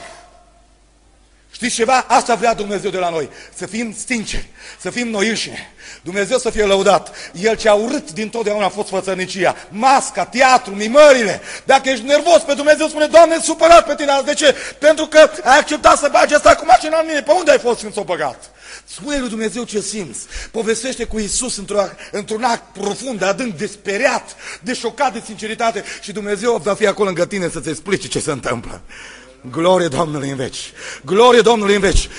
Știți ceva? Asta vrea Dumnezeu de la noi. Să fim sinceri, să fim noi înșine. Dumnezeu să fie lăudat. El ce a urât dintotdeauna a fost fățărnicia. Masca, teatru, mimările. Dacă ești nervos pe Dumnezeu, spune, Doamne, supărat pe tine. De ce? Pentru că ai acceptat să bagi asta cu mașina în mine. Pe unde ai fost când s-o băgat? Spune lui Dumnezeu ce simți. Povestește cu Iisus într-un act profund, adânc, de speriat, de șocat de sinceritate. Și Dumnezeu va fi acolo lângă tine să-ți explice ce se întâmplă. Glorie Domnului în veci! Glorie Domnului în veci!